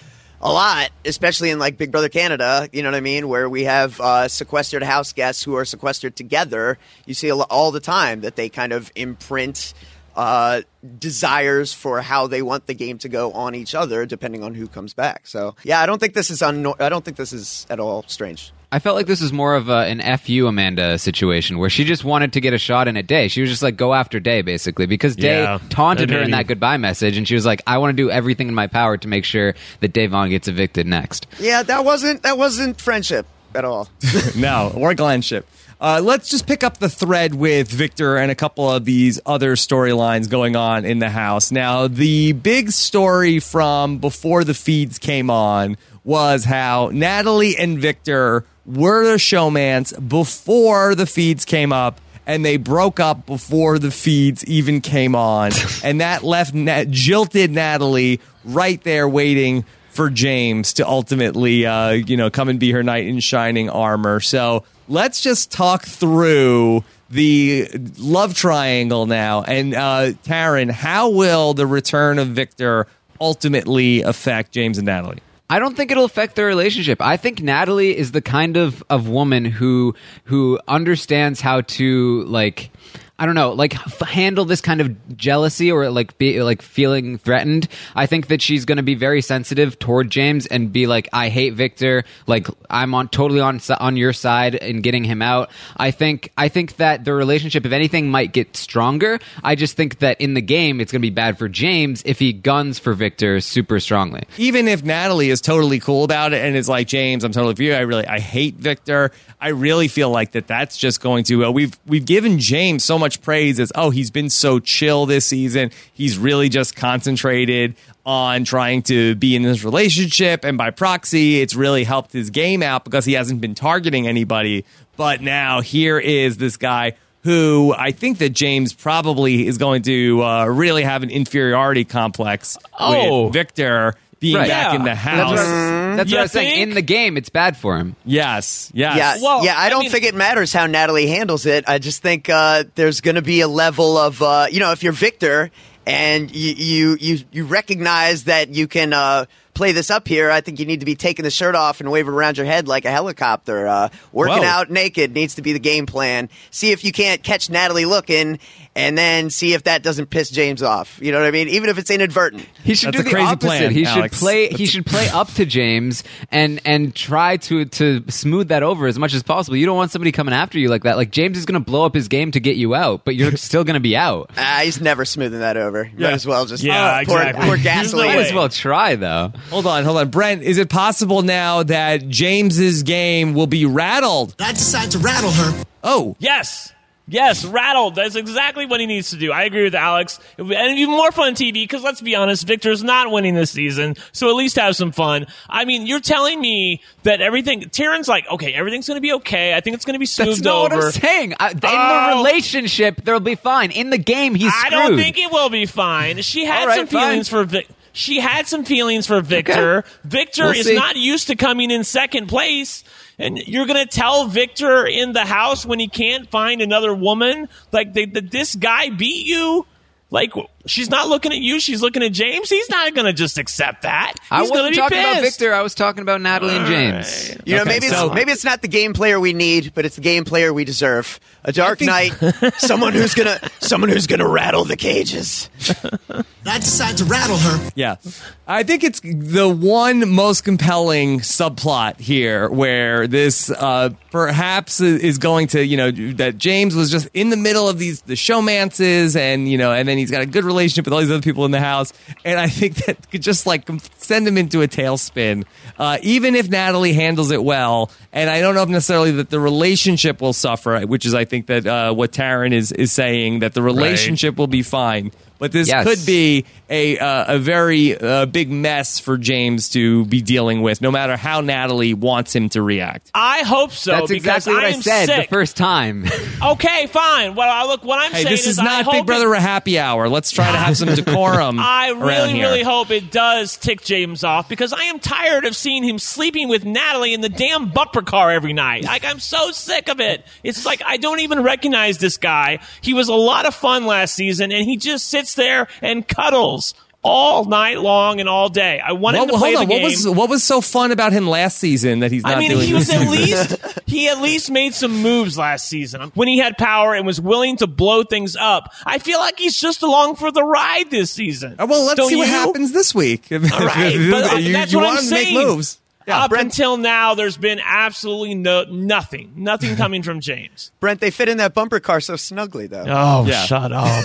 a lot, especially in like Big Brother Canada, you know what I mean, where we have uh, sequestered house guests who are sequestered together. You see a lo- all the time that they kind of imprint uh, desires for how they want the game to go on each other, depending on who comes back. So, yeah, I don't think this is un- I don't think this is at all strange.
I felt like this was more of a, an F you Amanda situation where she just wanted to get a shot in at Day. She was just like, go after Day, basically, because Day
Yeah,
taunted her
maybe.
in that goodbye message, and she was like, I want to do everything in my power to make sure that Day Vaughn gets evicted next.
Yeah, that wasn't that wasn't friendship at all.
No, or Glenship. Uh, let's just pick up the thread with Victor and a couple of these other storylines going on in the house. Now, the big story from before the feeds came on was how Natalie and Victor were the showmans before the feeds came up, and they broke up before the feeds even came on. And that left Na- jilted Natalie right there waiting for James to ultimately, uh, you know, come and be her knight in shining armor. So let's just talk through the love triangle now. And uh, Taryn, how will the return of Victor ultimately affect James and Natalie?
I don't think it'll affect their relationship. I think Natalie is the kind of, of woman who who understands how to, like, I don't know, like f- handle this kind of jealousy or like be like feeling threatened. I think that she's going to be very sensitive toward James and be like, I hate Victor. Like, I'm on totally on on your side in getting him out. I think I think that the relationship, if anything, might get stronger. I just think that in the game, it's going to be bad for James if he guns for Victor super strongly.
Even if Natalie is totally cool about it and is like, James, I'm totally for you. I really, I hate Victor. I really feel like that that's just going to, uh, we've, we've given James so much praise as, oh, he's been so chill this season. He's really just concentrated on trying to be in this relationship. And by proxy, it's really helped his game out because he hasn't been targeting anybody. But now here is this guy who I think that James probably is going to uh, really have an inferiority complex
Oh.
with Victor being
Right.
back
Yeah.
in the
That's
house.
what, I, that's
You
what I was saying.
think?
In the game, it's bad for him.
Yes, yes.
Yeah,
Well,
yeah. I
I
don't
mean-
think it matters how Natalie handles it. I just think uh, there's going to be a level of, uh, you know, if you're Victor and you you you, you recognize that you can uh, play this up here, I think you need to be taking the shirt off and waving around your head like a helicopter. Uh, working
Whoa.
out naked needs to be the game plan. See if you can't catch Natalie looking, and then see if that doesn't piss James off. You know what I mean? Even if it's inadvertent.
He should
That's
do
a
the
crazy
opposite.
plan,
he
Alex.
should play. He should play up to James and and try to to smooth that over as much as possible. You don't want somebody coming after you like that. Like, James is going to blow up his game to get you out, but you're still going to be out.
Ah, he's never smoothing that over. Might as well just
Yeah,
uh, pour,
exactly.
pour
There's no
gasoline.
Might
way.
as well try though.
Hold on, hold on. Brent, is it possible now that James's game will be rattled?
I decide to rattle her.
Oh,
Yes. Yes, rattled. That's exactly what he needs to do. I agree with Alex. It would be, and it'd be more fun on T V because, let's be honest, Victor's not winning this season, so at least have some fun. I mean, you're telling me that everything... Taryn's like, okay, everything's going to be okay. I think it's going to be
That's
smoothed
not
over.
what I'm saying. I, in
Oh.
the relationship, they'll be fine. In the game, he's
I
screwed.
don't think it will be fine. She had
All right,
some feelings
fine.
for Vic. She had some feelings for Victor.
Okay.
Victor
We'll
is
see.
not used to coming in second place. And you're going to tell Victor in the house when he can't find another woman, like, they, that this guy beat you? Like, she's not looking at you. She's looking at James. He's not going to just accept that.
I
He's going to
wasn't
be
talking about
pissed.
Victor. I was talking about Natalie and James.
You know,
Okay,
maybe
so-
it's maybe it's not the game player we need, but it's the game player we deserve. A Dark
think-
Knight, someone who's gonna someone who's gonna rattle the cages.
I decide to rattle her.
yeah. I think it's the one most compelling subplot here where this uh, perhaps is going to, you know, that James was just in the middle of these, the showmances and, you know, and then he's got a good relationship with all these other people in the house. And I think that could just like send him into a tailspin, uh, even if Natalie handles it well. And I don't know if necessarily that the relationship will suffer, which is, I think that uh, what Taryn is, is saying, that the relationship will be fine. But this
Yes.
could be a uh, a very uh, big mess for James to be dealing with, no matter how Natalie wants him to react.
I hope so.
That's
because
exactly what I,
am
said
sick.
the first time.
Okay, fine. Well, I look, what I'm
Hey,
saying
this is
is I
not
hope
Big
it-
Brother a happy hour. Let's try to have some decorum.
I
around
really,
here.
really hope it does tick James off because I am tired of seeing him sleeping with Natalie in the damn bumper car every night. Like, I'm so sick of it. It's like I don't even recognize this guy. He was a lot of fun last season, and he just sits there and cuddles all night long and all day. I wanted
What,
to play
hold on.
the
What
game.
was what was so fun about him last season that he's not
I mean,
doing
he was
this
at
season?
least he at least made some moves last season when he had power and was willing to blow things up. I feel like he's just along for the ride this season.
Uh, well, let's
Don't
see what
you?
happens this week.
All right, but uh,
you,
that's
you
what
want
I'm
him to make
saying.
moves. Yeah,
Up
Brent-
until now, there's been absolutely no nothing, nothing coming from James.
Brent, they fit in that bumper car so snugly, though.
Oh,
Yeah.
shut up!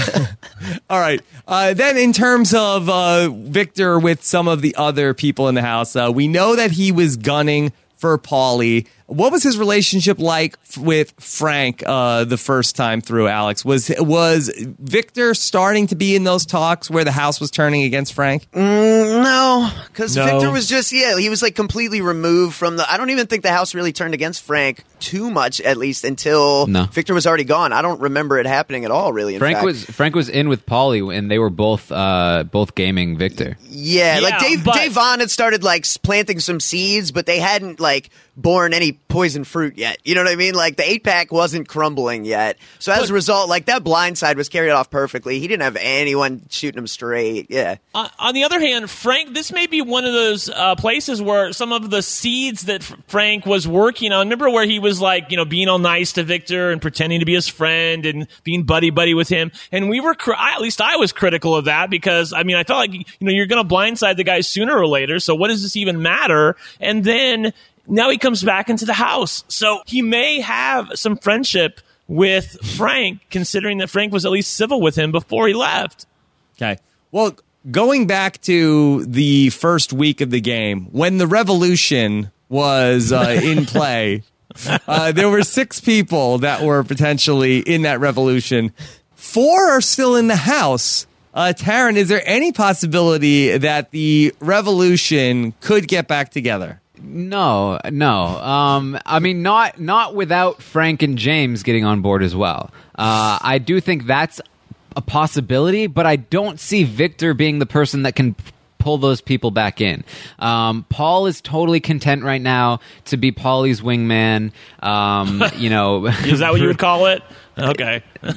All right. Uh, then, in terms of uh, Victor with some of the other people in the house, uh, we know that he was gunning for Paulie. What was his relationship like f- with Frank uh, the first time through, Alex? Was was Victor starting to be in those talks where the house was turning against Frank?
Mm, no, because
No.
Victor was just, yeah, he was like completely removed from the. I don't even think the house really turned against Frank too much, at least until
No.
Victor was already gone. I don't remember it happening at all, really. In
Frank
fact.
was Frank was in with Paulie, and they were both uh, both gaming Victor.
Yeah, like
Yeah,
Dave,
but-
Dave Vaughn had started like s- planting some seeds, but they hadn't like borne any poison fruit yet. You know what I mean? Like the eight pack wasn't crumbling yet. So as a result, like that blind side was carried off perfectly. He didn't have anyone shooting him straight. Yeah.
Uh, on the other hand, Frank, this may be one of those uh, places where some of the seeds that F- Frank was working on. Remember where he was like, you know, being all nice to Victor and pretending to be his friend and being buddy buddy with him. And we were, cr- I, at least I was critical of that because I mean, I felt like you know you're going to blindside the guy sooner or later. So what does this even matter? And then now he comes back into the house, so he may have some friendship with Frank, considering that Frank was at least civil with him before he left.
Okay. Well, going back to the first week of the game, when the revolution was uh, in play, uh, there were six people that were potentially in that revolution. Four are still in the house. Uh, Taryn, is there any possibility that the revolution could get back together?
No, no. Um, I mean, not not without Frank and James getting on board as well. Uh, I do think that's a possibility, but I don't see Victor being the person that can pull those people back in. Um, Paul is totally content right now to be Paulie's wingman. Um, you know,
Is that what you would call it? Okay.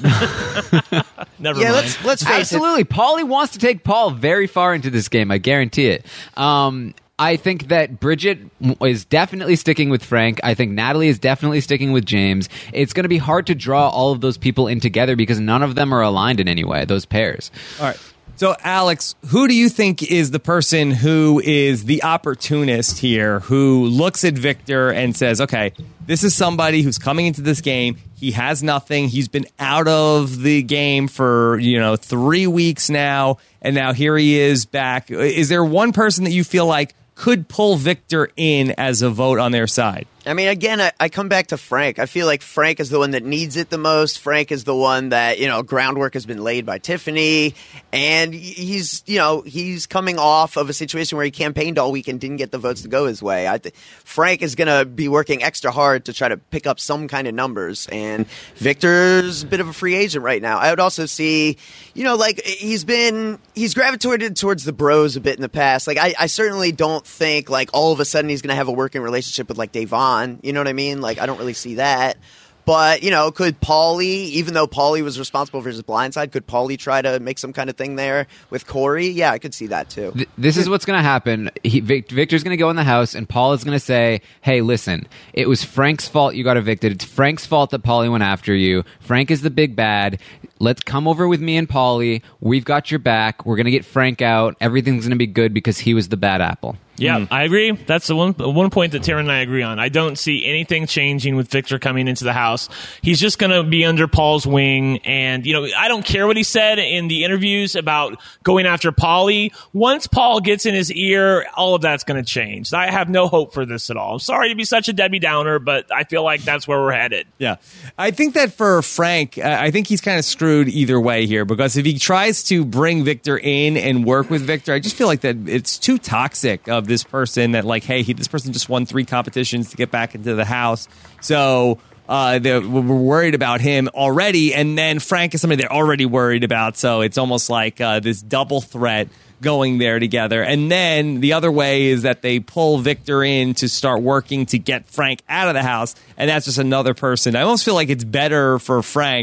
Never
Yeah,
mind.
let's let's face
absolutely. Paulie wants to take Paul very far into this game. I guarantee it. Um, I think that Bridget is definitely sticking with Frank. I think Natalie is definitely sticking with James. It's going to be hard to draw all of those people in together because none of them are aligned in any way, those pairs.
All right. So, Alex, who do you think is the person who is the opportunist here, who looks at Victor and says, okay, this is somebody who's coming into this game. He has nothing. He's been out of the game for, you know, three weeks now, and now here he is back. Is there one person that you feel like could pull Victor in as a vote on their side?
I mean, again, I, I come back to Frank. I feel like Frank is the one that needs it the most. Frank is the one that, you know, groundwork has been laid by Tiffany. And he's, you know, he's coming off of a situation where he campaigned all week and didn't get the votes to go his way. I th- Frank is going to be working extra hard to try to pick up some kind of numbers. And Victor's a bit of a free agent right now. I would also see, you know, like he's been, he's gravitated towards the bros a bit in the past. Like, I, I certainly don't think, like, all of a sudden he's going to have a working relationship with, like, Dave Vaughn. You know what I mean? Like, I don't really see that. But, you know, could Paulie, even though Paulie was responsible for his blind side, could Paulie try to make some kind of thing there with Corey? Yeah, I could see that too.
Th- This is what's going to happen. He, Vic, Victor's going to go in the house, and Paul is going to say, hey, listen, it was Frank's fault you got evicted. It's Frank's fault that Paulie went after you. Frank is the big bad. Let's come over with me and Paulie. We've got your back. We're going to get Frank out. Everything's going to be good because he was the bad apple.
Yeah, I agree. That's the one one point that Tara and I agree on. I don't see anything changing with Victor coming into the house. He's just going to be under Paul's wing, and you know, I don't care what he said in the interviews about going after Paulie. Once Paul gets in his ear, all of that's going to change. I have no hope for this at all. I'm sorry to be such a Debbie Downer, but I feel like that's where we're headed.
Yeah. I think that for Frank, uh, I think he's kind of screwed either way here, because if he tries to bring Victor in and work with Victor, I just feel like that it's too toxic of this person that, like, hey, he, this person just won three competitions to get back into the house. So uh, we're worried about him already. And then Frank is somebody they're already worried about. So it's almost like uh, this double threat going there together. And then the other way is that they pull Victor in to start working to get Frank out of the house. And that's just another person. I almost feel like it's better for Frank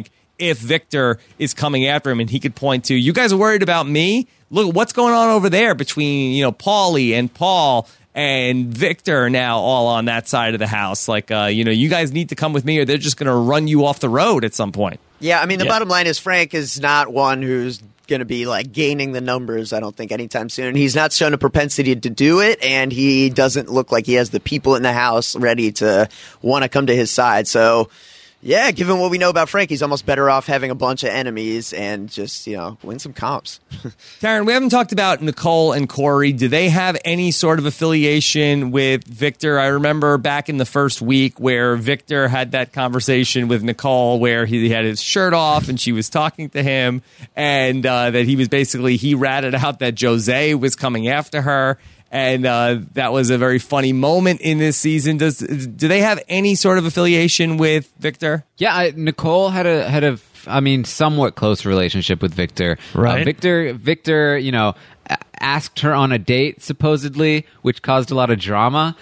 if Victor is coming after him, and he could point to, you guys are worried about me? Look, what's going on over there between, you know, Paulie and Paul and Victor now all on that side of the house. Like, uh, you know, you guys need to come with me or they're just going to run you off the road at some point.
Yeah, I mean, the
Yeah.
bottom line is Frank is not one who's going to be like gaining the numbers, I don't think, anytime soon. He's not shown a propensity to do it, and he doesn't look like he has the people in the house ready to want to come to his side. So, yeah, given what we know about Frank, he's almost better off having a bunch of enemies and just, you know, win some comps.
Taryn, we haven't talked about Nicole and Corey. Do they have any sort of affiliation with Victor? I remember back in the first week where Victor had that conversation with Nicole where he had his shirt off and she was talking to him, and uh, that he was basically, he ratted out that Jose was coming after her. And uh, that was a very funny moment in this season. Does do they have any sort of affiliation with Victor?
Yeah, I, Nicole had a had a, I mean, somewhat close relationship with Victor.
Right.
Uh, Victor, Victor, you know, a- asked her on a date supposedly, which caused a lot of drama.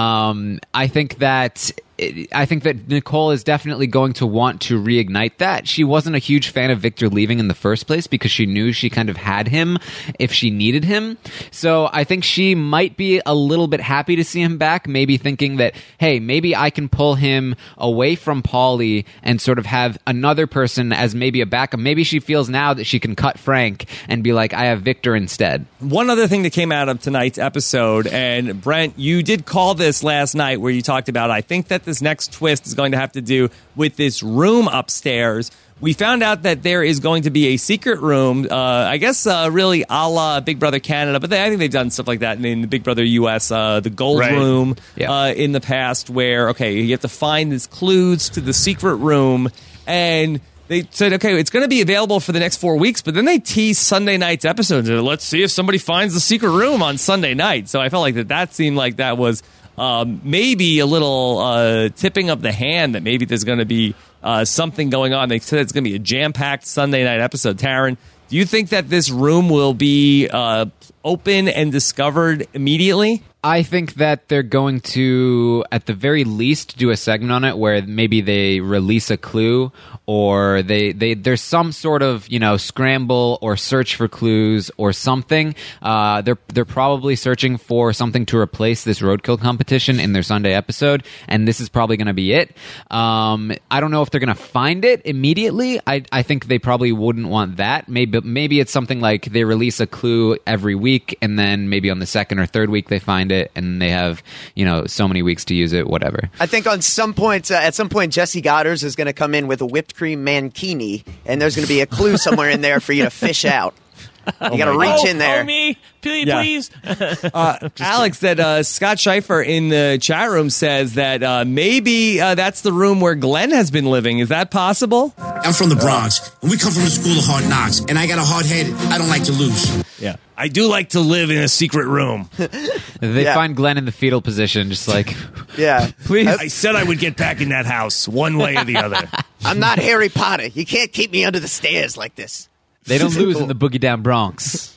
Um, I think that. I think that Nicole is definitely going to want to reignite that. She wasn't a huge fan of Victor leaving in the first place because she knew she kind of had him if she needed him. So I think she might be a little bit happy to see him back, maybe thinking that, hey, maybe I can pull him away from Paulie and sort of have another person as maybe a backup. Maybe she feels now that she can cut Frank and be like, I have Victor instead.
One other thing that came out of tonight's episode, and Brent, you did call this last night where you talked about, I think that this next twist is going to have to do with this room upstairs. We found out that there is going to be a secret room, uh, I guess uh, really a la Big Brother Canada, but they, I think they've done stuff like that in, in the Big Brother U S, uh, the Gold
Right.
Room
Yeah.
uh, in the past where, okay, you have to find these clues to the secret room, and they said, okay, it's going to be available for the next four weeks, but then they teased Sunday night's episodes. Let's see if somebody finds the secret room on Sunday night. So I felt like that that seemed like that was um, maybe a little uh, tipping of the hand that maybe there's going to be uh, something going on. They said it's going to be a jam-packed Sunday night episode. Taryn, do you think that this room will be uh, open and discovered immediately?
I think that they're going to, at the very least, do a segment on it where maybe they release a clue or they, they there's some sort of, you know, scramble or search for clues or something. Uh, they're they're probably searching for something to replace this roadkill competition in their Sunday episode, and this is probably going to be it. Um, I don't know if they're going to find it immediately. I I think they probably wouldn't want that. Maybe maybe it's something like they release a clue every week, and then maybe on the second or third week they find it, and they have, you know, so many weeks to use it, whatever.
I think on some point, uh, at some point, Jesse Goddard is going to come in with a whipped cream mankini, and there's going to be a clue somewhere in there for you to fish out. You got to reach
oh,
in there.
Oh, me, please,
Yeah.
please.
Uh, Alex, that uh, Scott Schieffer in the chat room says that uh, maybe uh, that's the room where Glenn has been living. Is that possible?
I'm from the Bronx, and we come from the school of hard knocks, and I got a hard head. I don't like to lose.
Yeah. I do like to live in a secret room.
They
Yeah.
find Glenn in the fetal position, just like,
Yeah.
please.
I said I would get back in that house one way or the other.
I'm not Harry Potter. You can't keep me under the stairs like this.
They don't lose in the Boogie Down Bronx.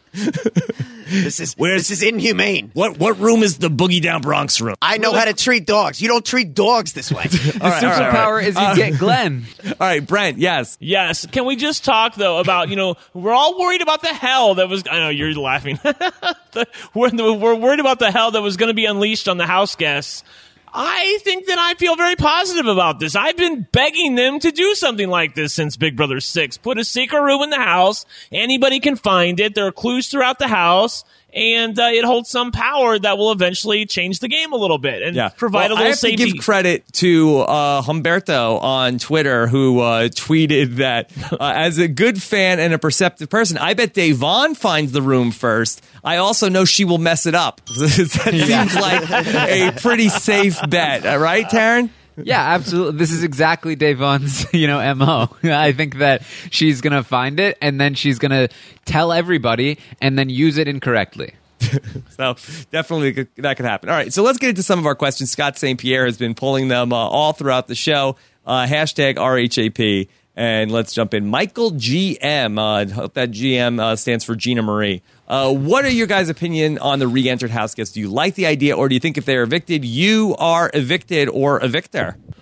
This is
Where's-
this is inhumane.
What what room is the Boogie Down Bronx room?
I know how to treat dogs. You don't treat dogs this way.
The
all right, all
superpower
right.
is you get Glenn.
All right, Brent, yes.
Yes. Can we just talk though about, you know, we're all worried about the hell that was. I know you're laughing. The- we're, we're worried about the hell that was going to be unleashed on the house guests. I think that I feel very positive about this. I've been begging them to do something like this since Big Brother six. Put a secret room in the house. Anybody can find it. There are clues throughout the house. And uh, it holds some power that will eventually change the game a little bit and
Yeah.
provide
Well,
a little
I have
safety.
to give credit to uh, Humberto on Twitter, who uh, tweeted that uh, as a good fan and a perceptive person, I bet Devon finds the room first. I also know she will mess it up. That seems like a pretty safe bet, uh, right, Taryn?
Yeah, absolutely. This is exactly Davon's, you know, M O. I think that she's going to find it, and then she's going to tell everybody, and then use it incorrectly.
So definitely could- that could happen. All right, so let's get into some of our questions. Scott Saint Pierre has been pulling them uh, all throughout the show. Uh, hashtag R H A P. And let's jump in. Michael G M. Uh, I hope that G M uh, stands for Gina Marie. Uh, what are your guys' opinion on the re-entered house guests? Do you like the idea, or do you think if they're evicted, you are evicted or a victor?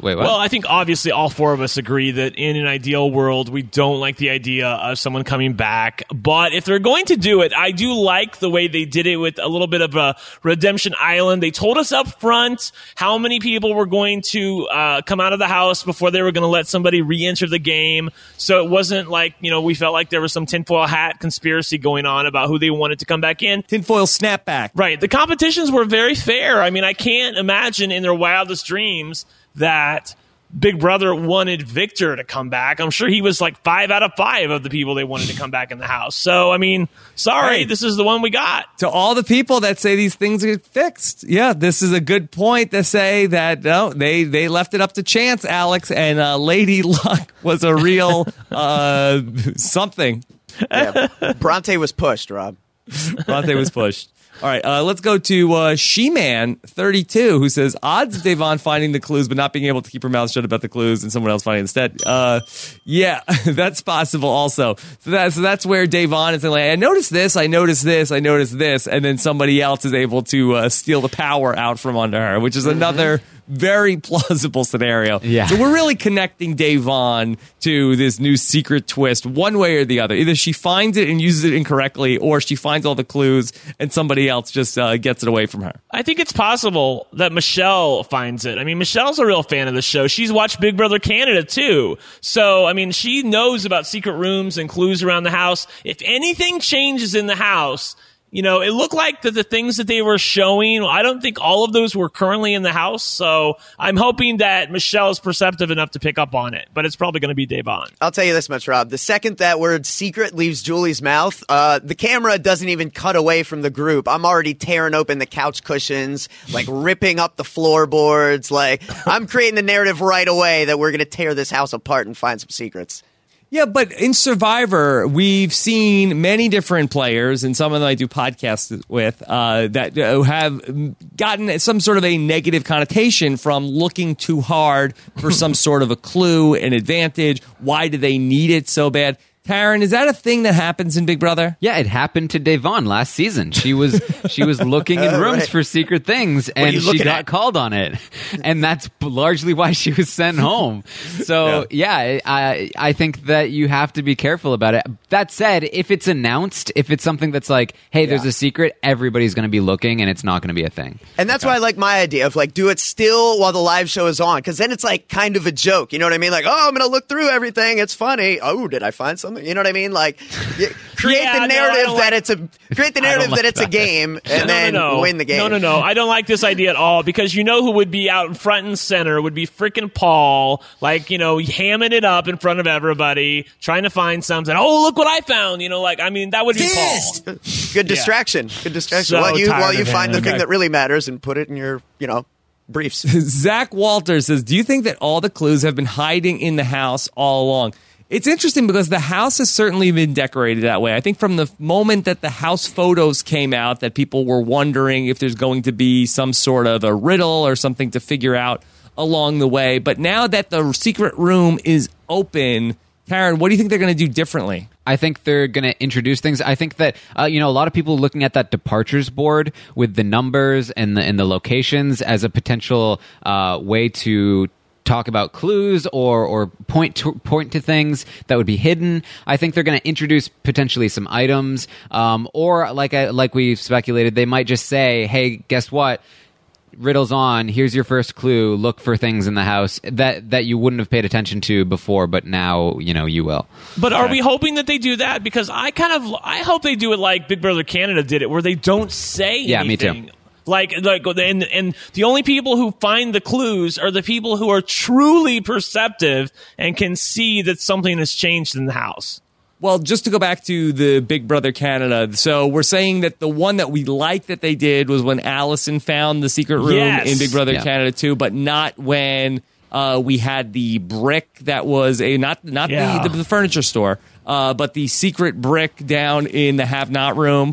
Wait, what?
Well, I think obviously all four of us agree that in an ideal world, we don't like the idea of someone coming back. But if they're going to do it, I do like the way they did it with a little bit of a Redemption Island. They told us up front how many people were going to uh, come out of the house before they were going to let somebody re-enter the game. So it wasn't like, you know, we felt like there was some tinfoil hat conspiracy going on about who they wanted to come back in.
Tinfoil snapback.
Right. The competitions were very fair. I mean, I can't imagine in their wildest dreams that Big Brother wanted Victor to come back. I'm sure he was like five out of five of the people they wanted to come back in the house. So, I mean, sorry,
Hey.
this is the one we got.
To all the people that say these things get fixed, yeah, this is a good point to say that no, they they left it up to chance, Alex, and uh, Lady Luck was a real uh, something.
Yeah. Bronte was pushed, Rob.
Bronte was pushed. All right, uh, let's go to uh, She-Man thirty-two, who says, odds of Devon finding the clues but not being able to keep her mouth shut about the clues and someone else finding instead. Uh, yeah, that's possible also. So, that, so that's where Devon is like, I noticed this, I noticed this, I noticed this, and then somebody else is able to uh, steal the power out from under her, which is another very plausible scenario.
Yeah.
So we're really connecting Devon to this new secret twist one way or the other. Either she finds it and uses it incorrectly, or she finds all the clues and somebody else just uh, gets it away from her.
I think it's possible that Michelle finds it. I mean, Michelle's a real fan of the show. She's watched Big Brother Canada, too. So, I mean, she knows about secret rooms and clues around the house. If anything changes in the house, you know, it looked like that the things that they were showing, I don't think all of those were currently in the house. So I'm hoping that Michelle is perceptive enough to pick up on it. But it's probably going to be Devon.
I'll tell you this much, Rob. The second that word secret leaves Julie's mouth, uh, the camera doesn't even cut away from the group. I'm already tearing open the couch cushions, like ripping up the floorboards. Like, I'm creating the narrative right away that we're going to tear this house apart and find some secrets.
Yeah, but in Survivor, we've seen many different players, and some of them I do podcasts with, uh, that uh, have gotten some sort of a negative connotation from looking too hard for some sort of a clue, an advantage. Why do they need it so bad? Taryn, is that a thing that happens in Big Brother?
Yeah, it happened to Devon last season. She was she was looking in rooms
Right.
for secret things,
are
and
you
she
looking
got
at?
called on it, and that's largely why she was sent home. So yeah, I I think that you have to be careful about it. That said, if it's announced, if it's something that's like, hey, there's
Yeah.
a secret, everybody's going to be looking, and it's not going to be a thing.
And that's why I like my idea of like, do it still while the live show is on. Because then it's like kind of a joke. You know what I mean? Like, oh, I'm going to look through everything. It's funny. Oh, did I find something? You know what I mean? Like, you create
Yeah,
the
no, I
narrative
don't
that
like-
it's a create the
I don't
narrative
like
that it's a
that.
game, and
no,
then
no, no.
win the game.
No, no, no. I don't like this idea at all because you know who would be out in front and center would be freaking Paul, like, you know, hamming it up in front of everybody, trying to find something. Oh, look what I found. You know, like, I mean, that would be Paul.
Good distraction. Good distraction.
So
while you
tired
while you
of
find
him.
the
Okay.
thing that really matters and put it in your, you know, briefs.
Zach Walter says, do you think that all the clues have been hiding in the house all along? It's interesting because the house has certainly been decorated that way. I think from the moment that the house photos came out that people were wondering if there's going to be some sort of a riddle or something to figure out along the way. But now that the secret room is open, Karen, what do you think they're going to do differently?
I think they're going to introduce things. I think that uh, you know, a lot of people looking at that departures board with the numbers and the and the locations as a potential uh, way to talk about clues or or point to, point to things that would be hidden. I think they're going to introduce potentially some items, um, or like I, like we've speculated, they might just say, "Hey, guess what? Riddle's on. Here's your first clue. Look for things in the house that that you wouldn't have paid attention to before, but now you know you will."
But are we hoping that they do that? Because I kind of, I hope they do it like Big Brother Canada did it, where they don't say
Yeah, me too.
anything. Like, like, and, and the only people who find the clues are the people who are truly perceptive and can see that something has changed in the house.
Well, just to go back to the Big Brother Canada, so we're saying that the one that we liked that they did was when Allison found the secret room
Yes.
in Big Brother
Yeah.
Canada two, but not when uh, we had the brick that was a not not
Yeah.
the, the, the furniture store, uh, but the secret brick down in the Have Not room.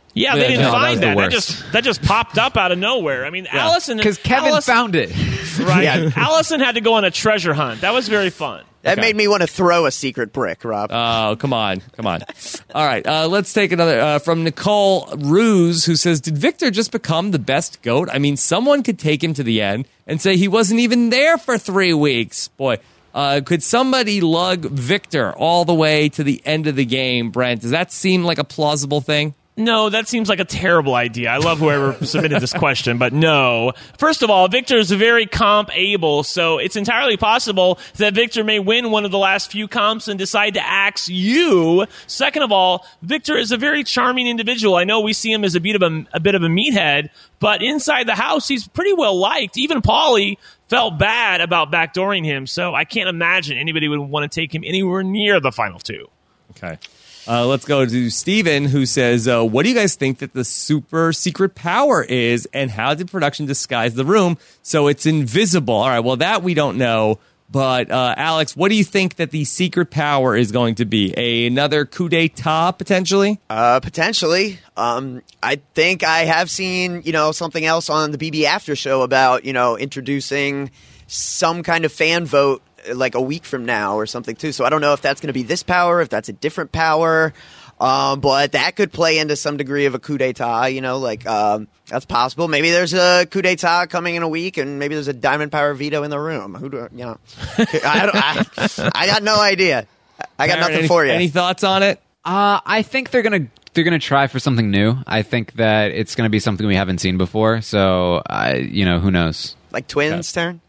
Yeah, they
Yeah,
didn't
no, that was
find
the
that. That,
worst.
just that just popped up out of nowhere. I mean, Allison
Because Kevin
Allison,
found it.
right.
Yeah.
Allison had to go on a treasure hunt. That was very fun.
That
Okay.
made me want to throw a secret brick, Rob.
Oh, come on. Come on. All right. Uh, let's take another uh, from Nicole Ruse, who says, did Victor just become the best GOAT? I mean, someone could take him to the end and say he wasn't even there for three weeks. Boy, uh, could somebody lug Victor all the way to the end of the game, Brent? Does that seem like a plausible thing?
No, that seems like a terrible idea. I love whoever submitted this question, but no. First of all, Victor is very comp able, so it's entirely possible that Victor may win one of the last few comps and decide to axe you. Second of all, Victor is a very charming individual. I know we see him as a bit of a, a bit of a meathead, but inside the house, he's pretty well liked. Even Paulie felt bad about backdooring him, so I can't imagine anybody would want to take him anywhere near the final two.
Okay. Uh, let's go to Steven, who says, uh, what do you guys think that the super secret power is, and how did production disguise the room so it's invisible? All right, well, that we don't know. But, uh, Alex, what do you think that the secret power is going to be? A, another coup d'etat, potentially?
Uh, potentially. Um, I think I have seen, you know, something else on the B B After Show about, you know, introducing some kind of fan vote like a week from now or something too. So I don't know if that's going to be this power, if that's a different power, um, but that could play into some degree of a coup d'etat. You know, like um, that's possible. Maybe there's a coup d'etat coming in a week, and maybe there's a diamond power veto in the room. Who do you know? I, don't, I, I got no idea. I got
Aaron,
nothing
any,
for you.
Any thoughts on it?
Uh, I think they're gonna they're gonna try for something new. I think that it's gonna be something we haven't seen before. So, I you know, who knows?
Like twins, Taryn?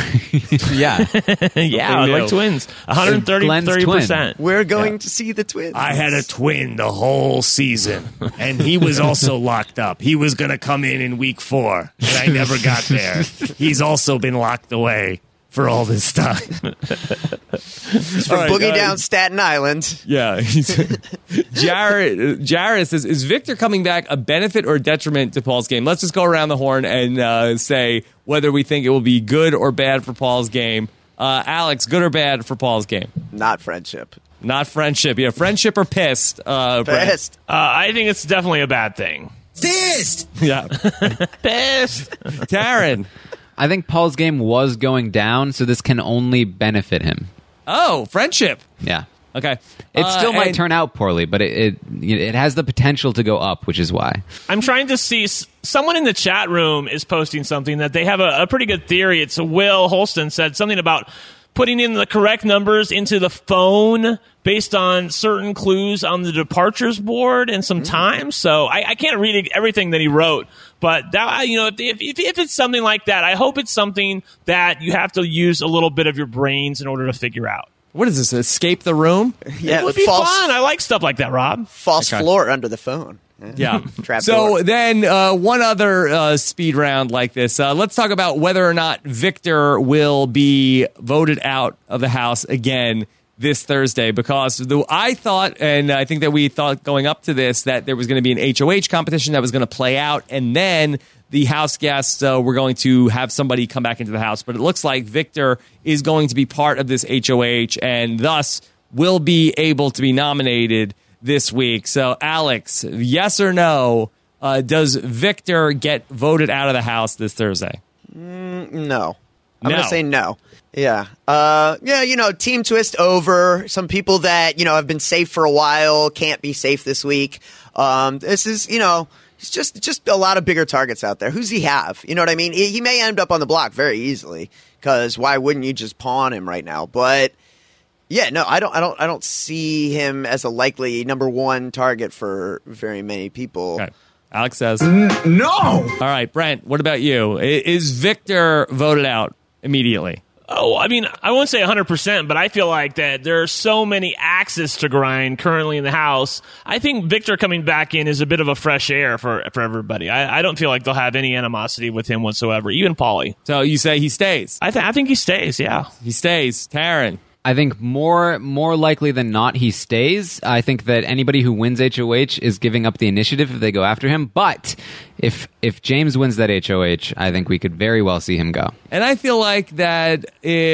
Yeah,
Yeah,
new.
like twins. one hundred thirty percent.
We're going to see the twins.
I had a twin the whole season, and he was also locked up. He was going to come in in week four, and I never got there. He's also been locked away for all this time.
from
All right,
Boogie
uh,
Down Staten Island.
Yeah. Jared, Jared says, is Victor coming back a benefit or a detriment to Paul's game? Let's just go around the horn and uh, say whether we think it will be good or bad for Paul's game. Uh, Alex, good or bad for Paul's game?
Not friendship.
Not friendship. Yeah, friendship or pissed? Uh, Brent?
Pissed.
Uh, I think it's definitely a bad thing.
Fist!
Yeah.
Pissed.
Taryn.
I think Paul's game was going down, so this can only benefit him.
Oh, friendship.
Yeah.
Okay.
It
Uh,
still might
and-
turn out poorly, but it, it it has the potential to go up, which is why.
I'm trying to see. Someone in the chat room is posting something that they have a, a pretty good theory. It's Will Holston said something about putting in the correct numbers into the phone based on certain clues on the departures board and some time. So I, I can't read everything that he wrote, but that, you know, if, if, if it's something like that, I hope it's something that you have to use a little bit of your brains in order to figure out.
What is this? Escape the room?
Yeah,
It would be
false,
fun. I like stuff like that, Rob.
false
Okay.
floor under the phone.
Yeah.
Trap
so
door.
then uh, one other uh, speed round like this. Uh, let's talk about whether or not Victor will be voted out of the House again this Thursday, because the, I thought, and I think that we thought going up to this, that there was going to be an H O H competition that was going to play out, and then the House guests uh, were going to have somebody come back into the House. But it looks like Victor is going to be part of this H O H, and thus will be able to be nominated this week. So, Alex, yes or no, uh, does Victor get voted out of the House this Thursday?
Mm, no. I'm
No.
going to say no. Yeah. Uh, yeah, you know, team twist over. Some people that, you know, have been safe for a while can't be safe this week. Um, this is, you know, it's just just a lot of bigger targets out there. Who's he have? You know what I mean? He, he may end up on the block very easily, because why wouldn't you just pawn him right now? But yeah, no, I don't I don't I don't see him as a likely number one target for very many people.
Okay. Alex says
No!
All right, Brent, what about you? I- Is Victor voted out immediately?
Oh, I mean, I won't say one hundred percent, but I feel like that there are so many axes to grind currently in the House. I think Victor coming back in is a bit of a fresh air for for everybody. I, I don't feel like they'll have any animosity with him whatsoever, even Paulie.
So you say he stays.
I, th- I think he stays, yeah.
He stays. Taryn.
I think more more likely than not he stays. I think that anybody who wins H O H is giving up the initiative if they go after him. But if if James wins that H O H, I think we could very well see him go.
And I feel like that if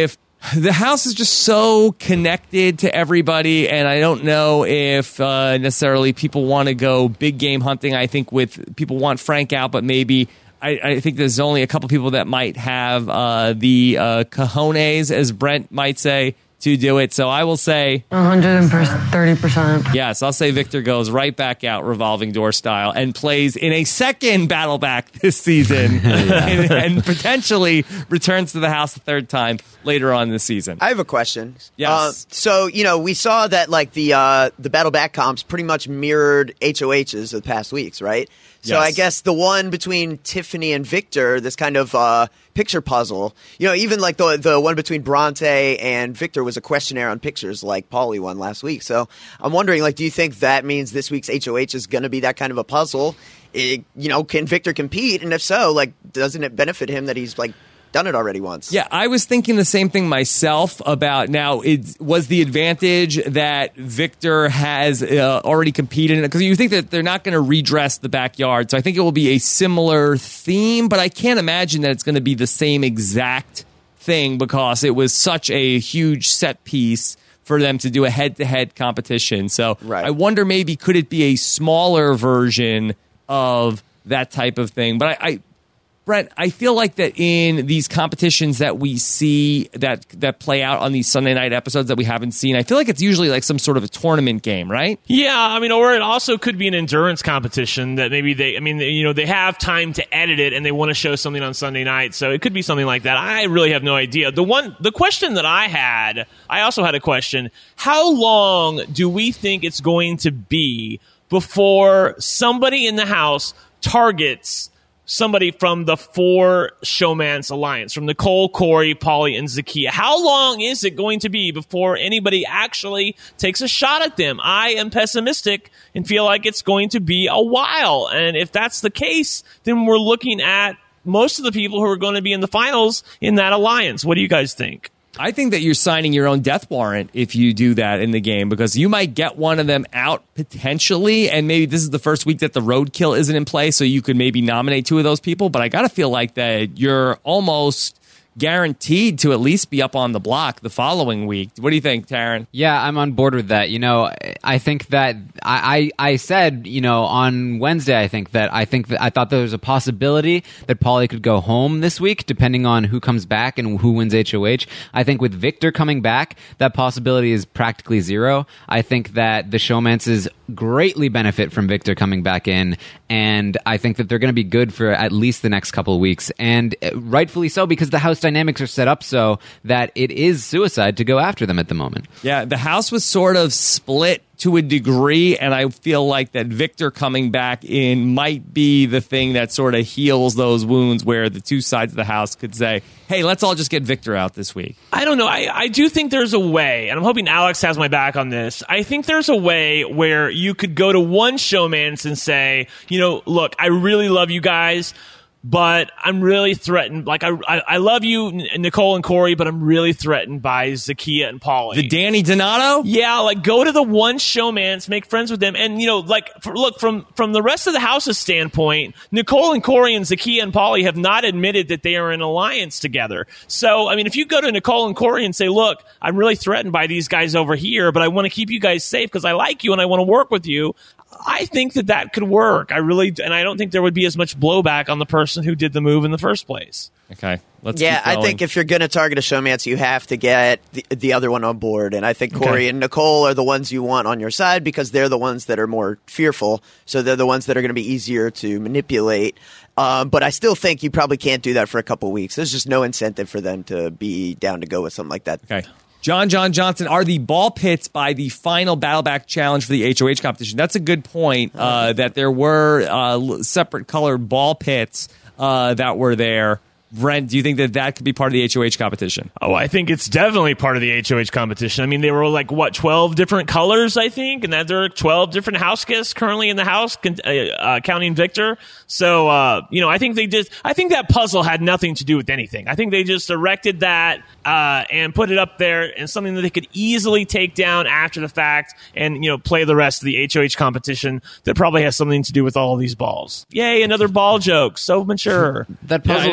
The house is just so connected to everybody, and I don't know if uh, necessarily people want to go big game hunting. I think with people want Frank out, but maybe I, I think there's only a couple people that might have uh, the uh, cojones, as Brent might say, to do it. So I will say
one hundred thirty percent.
Yes, I'll say Victor goes right back out revolving door style and plays in a second battle back this season and, and potentially returns to the house a third time later on this season.
I have a question.
Yes.
Uh, so, you know, we saw that like the uh, the battle back comps pretty much mirrored H O H's of the past weeks, right? So
Yes.
I guess the one between Tiffany and Victor, this kind of uh, picture puzzle, you know, even like the the one between Bronte and Victor was a questionnaire on pictures like Paulie won last week. So I'm wondering, like, do you think that means this week's H O H is going to be that kind of a puzzle? It, you know, can Victor compete? And if so, like, doesn't it benefit him that he's like done it already once?
Yeah, I was thinking the same thing myself about now. It was the advantage that Victor has uh, already competed in, because you think that they're not going to redress the backyard. So I think it will be a similar theme, but I can't imagine that it's going to be the same exact thing because it was such a huge set piece for them to do a head-to-head competition. So
Right.
I wonder maybe could it be a smaller version of that type of thing. But I, I Brent, I feel like that in these competitions that we see that that play out on these Sunday night episodes that we haven't seen, I feel like it's usually like some sort of a tournament game, right?
Yeah, I mean, or it also could be an endurance competition that maybe they, I mean, you know, they have time to edit it and they want to show something on Sunday night, so it could be something like that. I really have no idea. The one, the question that I had, I also had a question. How long do we think it's going to be before somebody in the house targets somebody from the four Showmance Alliance, from Nicole, Corey, Paulie, and Zakiya? How long is it going to be before anybody actually takes a shot at them? I am pessimistic and feel like it's going to be a while. And if that's the case, then we're looking at most of the people who are going to be in the finals in that alliance. What do you guys think?
I think that you're signing your own death warrant if you do that in the game, because you might get one of them out potentially, and maybe this is the first week that the roadkill isn't in play, so you could maybe nominate two of those people. But I got to feel like that you're almost guaranteed to at least be up on the block the following week. What do you think, Taryn?
Yeah, I'm on board with that. You know, I think that I, I, I said, you know, on Wednesday, I think that I think that I thought there was a possibility that Paulie could go home this week, depending on who comes back and who wins H O H. I think with Victor coming back, that possibility is practically zero. I think that the Showmances greatly benefit from Victor coming back in, and I think that they're going to be good for at least the next couple of weeks, and rightfully so, because the house dynamics are set up so that it is suicide to go after them at the moment.
Yeah, the house was sort of split to a degree, and I feel like that Victor coming back in might be the thing that sort of heals those wounds, where the two sides of the house could say, hey, let's all just get Victor out this week.
I don't know. I, I do think there's a way, and I'm hoping Alex has my back on this. I think there's a way where you could go to one Showmance and say, you know, look, I really love you guys, but I'm really threatened. Like, I, I I love you, Nicole and Corey, but I'm really threatened by Zakiya and Paulie.
The Danny Donato?
Yeah, like, go to the one Showmance, make friends with them. And, you know, like, for, look, from, from the rest of the house's standpoint, Nicole and Corey and Zakiya and Paulie have not admitted that they are in alliance together. So, I mean, if you go to Nicole and Corey and say, look, I'm really threatened by these guys over here, but I want to keep you guys safe because I like you and I want to work with you, I think that that could work. I really, and I don't think there would be as much blowback on the person who did the move in the first place.
Okay, let's
Yeah,
keep
I
going.
think if you're going to target a Showmance, you have to get the, the other one on board. And I think Corey
Okay.
and Nicole are the ones you want on your side because they're the ones that are more fearful. So they're the ones that are going to be easier to manipulate. Um, but I still think you probably can't do that for a couple weeks. There's just no incentive for them to be down to go with something like that.
Okay. John John Johnson, are the ball pits by the final Battleback Challenge for the H O H competition? That's a good point, uh, that there were uh, separate colored ball pits uh, that were there. Brent, do you think that that could be part of the H O H competition?
Oh, I think it's definitely part of the H O H competition. I mean, they were like, what, twelve different colors, I think, and that there are twelve different house guests currently in the house, con- uh, uh, counting Victor. So, uh, you know, I think they just, I think that puzzle had nothing to do with anything. I think they just erected that uh, and put it up there, and something that they could easily take down after the fact and, you know, play the rest of the H O H competition that probably has something to do with all of these balls. Yay, another ball joke. So mature.
That
Yeah, I
puzzle
didn't
was,
even-
was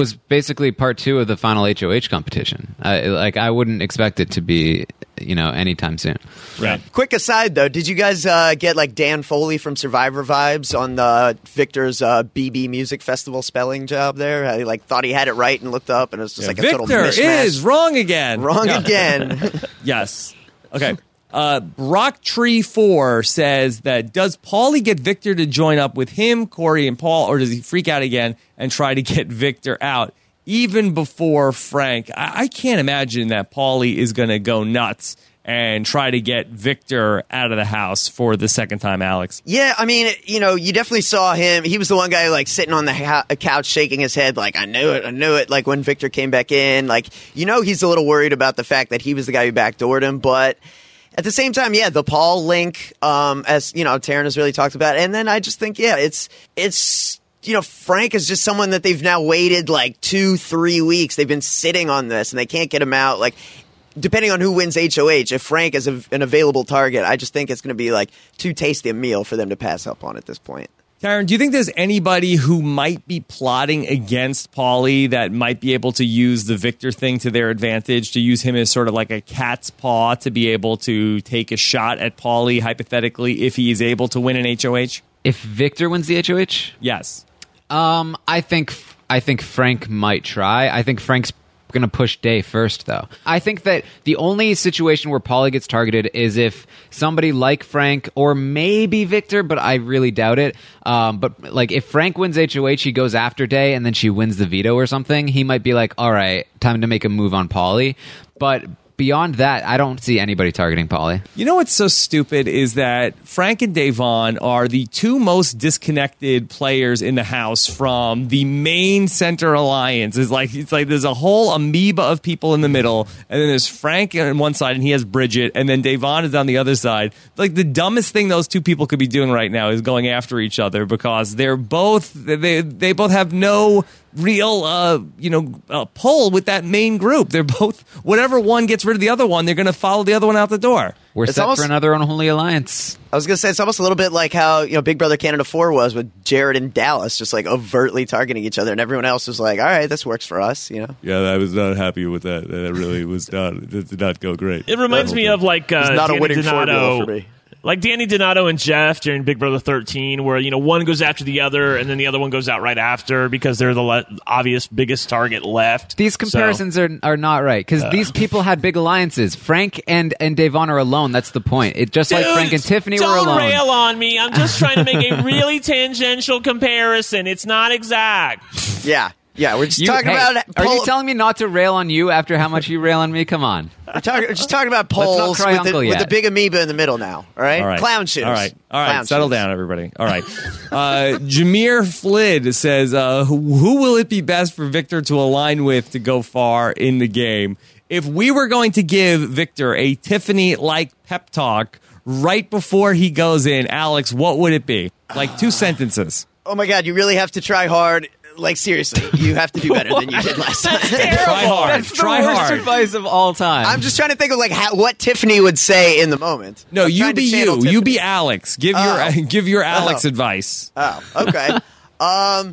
was basically part two of the final H O H competition. Uh, like, I wouldn't expect it to be, you know, anytime soon.
Right.
Quick aside, though, did you guys uh, get like Dan Foley from Survivor vibes on the Victor's uh, B B Music Festival spelling job there? How he like thought he had it right and looked up, and it was just
Yeah,
like a
Victor
total mishmash.
is wrong again.
Wrong
Yeah.
again.
Yes. Okay. Uh, Rock Tree four says that does Paulie get Victor to join up with him, Corey, and Paul, or does he freak out again and try to get Victor out even before Frank? I, I can't imagine that Paulie is going to go nuts and try to get Victor out of the house for the second time, Alex.
Yeah, I mean, you know, you definitely saw him. He was the one guy like sitting on the ha- couch shaking his head like, I knew it, I knew it. Like when Victor came back in, like, you know, he's a little worried about the fact that he was the guy who backdoored him, but at the same time, yeah, the Paul link, um, as you know, Taryn has really talked about. And then I just think, yeah, it's it's you know, Frank is just someone that they've now waited like two, three weeks. They've been sitting on this, and they can't get him out. Like, depending on who wins H O H, if Frank is a, an available target, I just think it's going to be like too tasty a meal for them to pass up on at this point.
Karen, do you think there's anybody who might be plotting against Paulie that might be able to use the Victor thing to their advantage, to use him as sort of like a cat's paw to be able to take a shot at Paulie, hypothetically, if he is able to win an H O H?
If Victor wins the H O H?
Yes.
Um, I think I think Frank might try. I think Frank's going to push Day first, though. I think that the only situation where Paulie gets targeted is if somebody like Frank or maybe Victor, but I really doubt it. Um, but like if Frank wins H O H, he goes after Day, and then she wins the veto or something. He might be like, "All right, time to make a move on Paulie." But beyond that, I don't see anybody targeting Paulie.
You know what's so stupid is that Frank and Davon are the two most disconnected players in the house from the main center alliance. It's like it's like there's a whole amoeba of people in the middle, and then there's Frank on one side, and he has Bridget, and then Davon is on the other side. Like the dumbest thing those two people could be doing right now is going after each other because they're both they they both have no real, uh, you know, uh, pull with that main group. They're both, whatever one gets rid of the other one, they're going to follow the other one out the door.
We're
It's
set
almost-
for another unholy alliance.
I was going to say, it's almost a little bit like how, you know, Big Brother Canada four was with Jared and Dallas, just like overtly targeting each other, and everyone else was like, all right, this works for us, you know?
Yeah, I was not happy with that. That really was not. It did not go great.
It reminds me of like uh,
It's not a
Danny
winning formula
Donato,
for me.
like Danny Donato and Jeff during Big Brother thirteen, where you know one goes after the other, and then the other one goes out right after because they're the le- obvious biggest target left.
These comparisons are are not right because these people had big alliances. Frank and and Davon are alone. That's the point. It just like
Dude,
Frank and Tiffany
don't
were alone.
rail on me. I'm just trying to make a really tangential comparison. It's not exact.
Yeah. Yeah, we're just
You-
talking
hey,
about...
are you
poll-
telling me not to rail on you after how much you rail on me? Come on.
We're, talking, we're just talking about
Let's not
polls
cry
with the,
uncle
with
yet.
the big amoeba in the middle now, all right?
All right.
Clown shoes.
All right. All right.
Clown
Settle
shoes.
down, everybody. All right. Uh, Jameer Flid says, uh, who, who will it be best for Victor to align with to go far in the game? If we were going to give Victor a Tiffany-like pep talk right before he goes in, Alex, what would it be? Like two sentences.
Oh, my God, you really have to try hard. Like, seriously, you have to do better than you did last time.
Try hard.
That's
Try
the worst
hard.
advice of all time.
I'm just trying to think of like how, what Tiffany would say in the moment.
No,
I'm
you
trying to
be
channel
you.
Tiffany.
You be Alex. Give
Oh.
your give your Alex
Oh.
advice.
Oh, okay. um,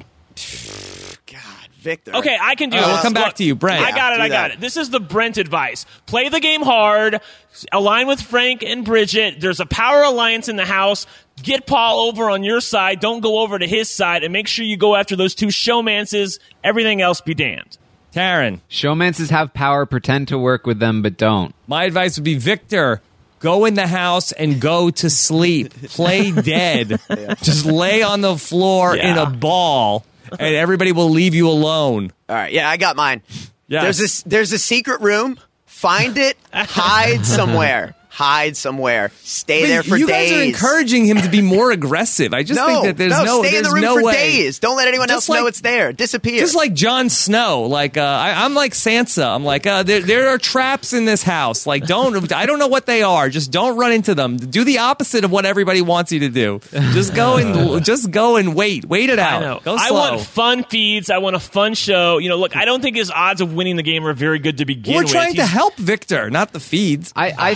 God, Victor.
Okay, I can do
All right,
this.
we'll come back
Look,
to you, Brent.
I got it.
do
I got
that.
it. This is the Brent advice. Play the game hard. Align with Frank and Bridget. There's a power alliance in the house. Get Paul over on your side. Don't go over to his side. And make sure you go after those two showmances. Everything else be damned.
Taryn,
Showmances have power. Pretend to work with them, but don't.
my advice would be Victor. Go in the house and go to sleep. Play dead. Just lay on the floor
Yeah.
in a ball, and everybody will leave you alone.
All right, yeah, I got mine.
Yes.
There's this. There's a secret room. Find it. Hide somewhere. Hide somewhere. Stay
But
there for
you
days.
guys are encouraging him to be more aggressive. I just
no,
think that there's no,
no, stay in
there's
the room
no
for
way.
days. Don't let anyone
Just
else know
like-
it's there. Disappear.
Just like Jon Snow, like uh, I, I'm like Sansa. I'm like uh, there, there are traps in this house. Like don't I don't know what they are. Just don't run into them. Do the opposite of what everybody wants you to do. Just go and just go and wait. Wait it out.
I know.
Go
I
slow.
want fun feeds. I want a fun show. You know, look, I don't think his odds of winning the game are very good to begin
We're
with.
trying to
He's-
help Victor, not the feeds.
I, I think I think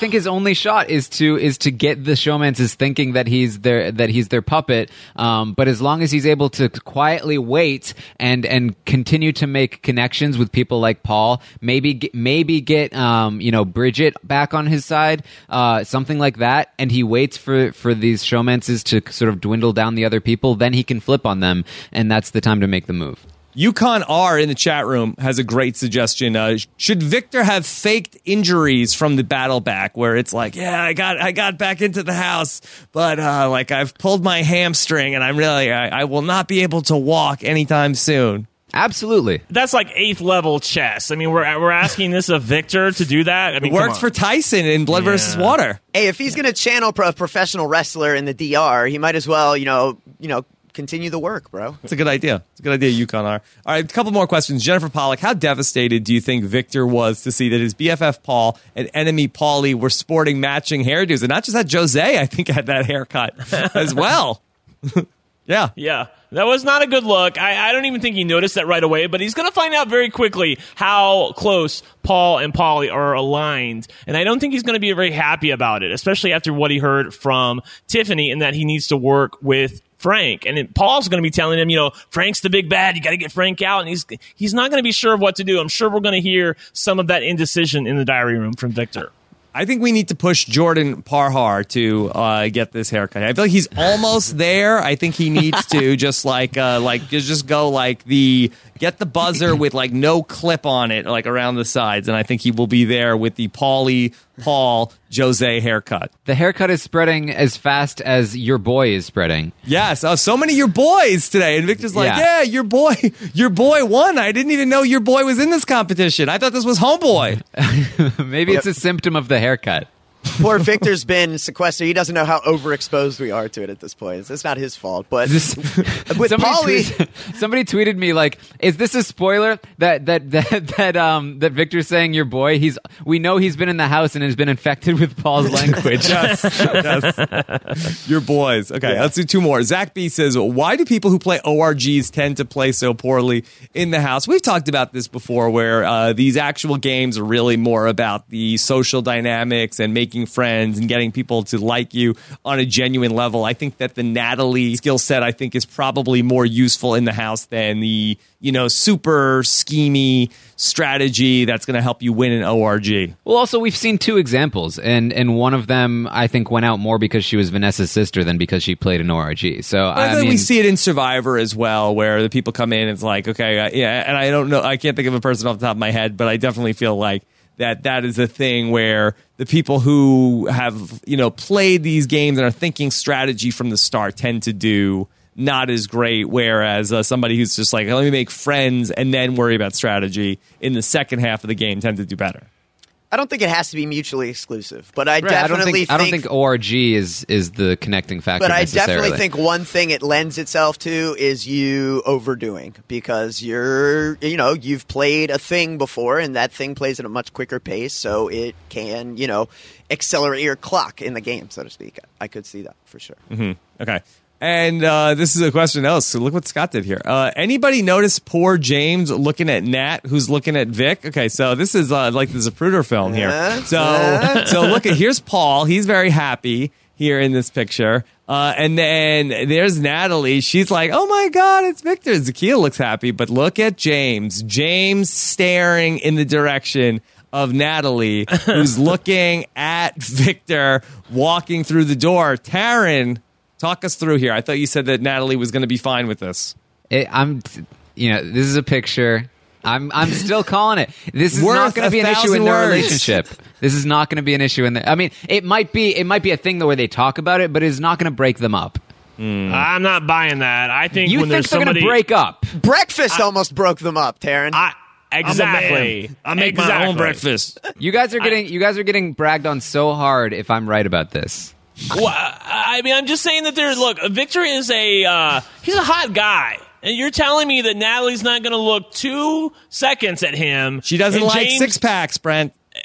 think his only shot is to is to get the showmances thinking that he's their that he's their puppet. Um, but as long as he's able to quietly wait and and continue to make connections with people like Paul, maybe get, maybe get um, you know Bridget back on his side, uh, something like that, and he waits for for these showmances to sort of dwindle down the other people, then he can flip on them, and that's the time to make the move.
Yukon R in the chat room has a great suggestion. Uh, should Victor have faked injuries from the battle back, where it's like, yeah, I got I got back into the house, but uh, like I've pulled my hamstring and I'm really I, I will not be able to walk anytime soon.
Absolutely.
That's like eighth level chess. I mean, we're we're asking this of Victor to do that. I mean,
it works for Tyson in Blood
Yeah.
versus Water.
Hey, if he's going to channel pro- a professional wrestler in the D R, he might as well, you know, you know, continue the work, bro.
It's a good idea. It's a good idea, Yukon R. All right, a couple more questions. Jennifer Pollock, how devastated do you think Victor was to see that his B F F Paul and enemy Paulie were sporting matching hairdos? And not just that, Jose, I think, had that haircut as well. Yeah.
Yeah, that was not a good look. I, I don't even think he noticed that right away, but he's going to find out very quickly how close Paul and Paulie are aligned. And I don't think he's going to be very happy about it, especially after what he heard from Tiffany and that he needs to work with Frank. And then Paul's going to be telling him, you know, Frank's the big bad. You got to get Frank out. And he's he's not going to be sure of what to do. I'm sure we're going to hear some of that indecision in the diary room from Victor.
I think we need to push Jordan Parhar to uh, get this haircut. I feel like he's almost there. I think he needs to just like uh, like just go like the get the buzzer with like no clip on it, like around the sides, and I think he will be there with the Paulie Paul Jose haircut.
The haircut is spreading as fast as your boy is spreading.
Yes, oh, so many of your boys today, and Victor's like,
Yeah.
yeah, your boy, your boy won. I didn't even know your boy was in this competition. I thought this was homeboy.
Maybe it's a symptom of the haircut.
Poor Victor's been sequestered. He doesn't know how overexposed we are to it at this point. It's, it's not his fault. But
This-
with
somebody,
Paulie,
tweet- somebody tweeted me like, "Is this a spoiler that that that that um that Victor's saying your boy? He's we know he's been in the house and has been infected with Paul's language."
Yes, yes. Your boys. Okay, let's do two more. Zach B says, why do people who play O R Gs tend to play so poorly in the house? We've talked about this before, where uh, these actual games are really more about the social dynamics and making friends and getting people to like you on a genuine level. I think that the Natalie skill set, I think, is probably more useful in the house than the, you know, super schemy strategy that's going to help you win an O R G.
Well, also we've seen two examples, and and one of them I think went out more because she was Vanessa's sister than because she played an O R G. So
I,
I
think
mean,
we see it in Survivor as well, where the people come in and it's like, okay, uh, yeah, and I don't know, I can't think of a person off the top of my head, but I definitely feel like that that is a thing where the people who have, you know, played these games and are thinking strategy from the start tend to do not as great, whereas uh, somebody who's just like, let me make friends and then worry about strategy in the second half of the game tend to do better.
I don't think it has to be mutually exclusive, but I
right, I don't
definitely
think, I don't think O R G is is the connecting factor.
But I
necessarily.
definitely think one thing it lends itself to is you overdoing, because you're, you know, you've played a thing before and that thing plays at a much quicker pace, so it can, you know, accelerate your clock in the game, so to speak. I could see that for sure.
Mm-hmm. Okay. And uh, this is a question else. So look what Scott did here. Uh, anybody notice poor James looking at Nat, who's looking at Vic? Okay, so this is uh, like the Zapruder film here.
Uh,
So,
uh.
so look at here's Paul. He's very happy here in this picture. Uh, and then there's Natalie. She's like, "Oh my God, it's Victor." Zakiel looks happy, but look at James. James staring in the direction of Natalie, who's looking at Victor walking through the door. Taryn, talk us through here. I thought you said that Natalie was going to be fine with this.
It, I'm, you know, this is a picture. I'm, I'm still calling it. This is
Worth
not going
a
to be an issue
thousand
in their
words.
relationship. This is not going to be an issue in the. I mean, it might be. It might be a thing though where they talk about it, but it's not going to break them up.
I'm not buying that. I think
You
when
think
there's
they're going
somebody
to break up?
Breakfast almost broke them up, Taryn.
I, exactly.
I make my
Exactly.
own breakfast.
You guys are getting. you guys are getting bragged on so hard. If I'm right about this.
Well, I mean, I'm just saying that there. Look, Victor is a uh, he's a hot guy, and you're telling me that Natalie's not going to look two seconds at him.
She doesn't
and
like
James-
six packs, Brent.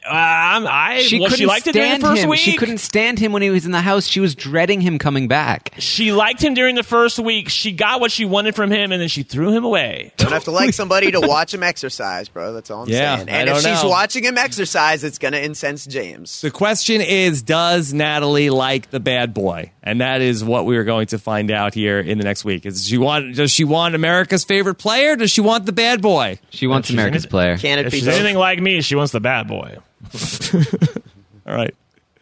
Um, I
She
well,
couldn't
she liked it during
stand
the first
him.
week.
She couldn't stand him when he was in the house. She was dreading him coming back.
She liked him during the first week. She got what she wanted from him, and then she threw him away.
Don't have to like somebody to watch him exercise, bro. That's all I'm
Yeah,
saying.
I
And
don't
if she's
know.
watching him exercise, it's going to incense James.
The question is, does Natalie like the bad boy? And that is what we are going to find out here in the next week. Is she want? Does she want America's favorite player? Or does she want the bad boy?
She wants
she's
America's
in it.
player.
Can it
If
be
she's
both?
anything like me, she wants the bad boy.
All right.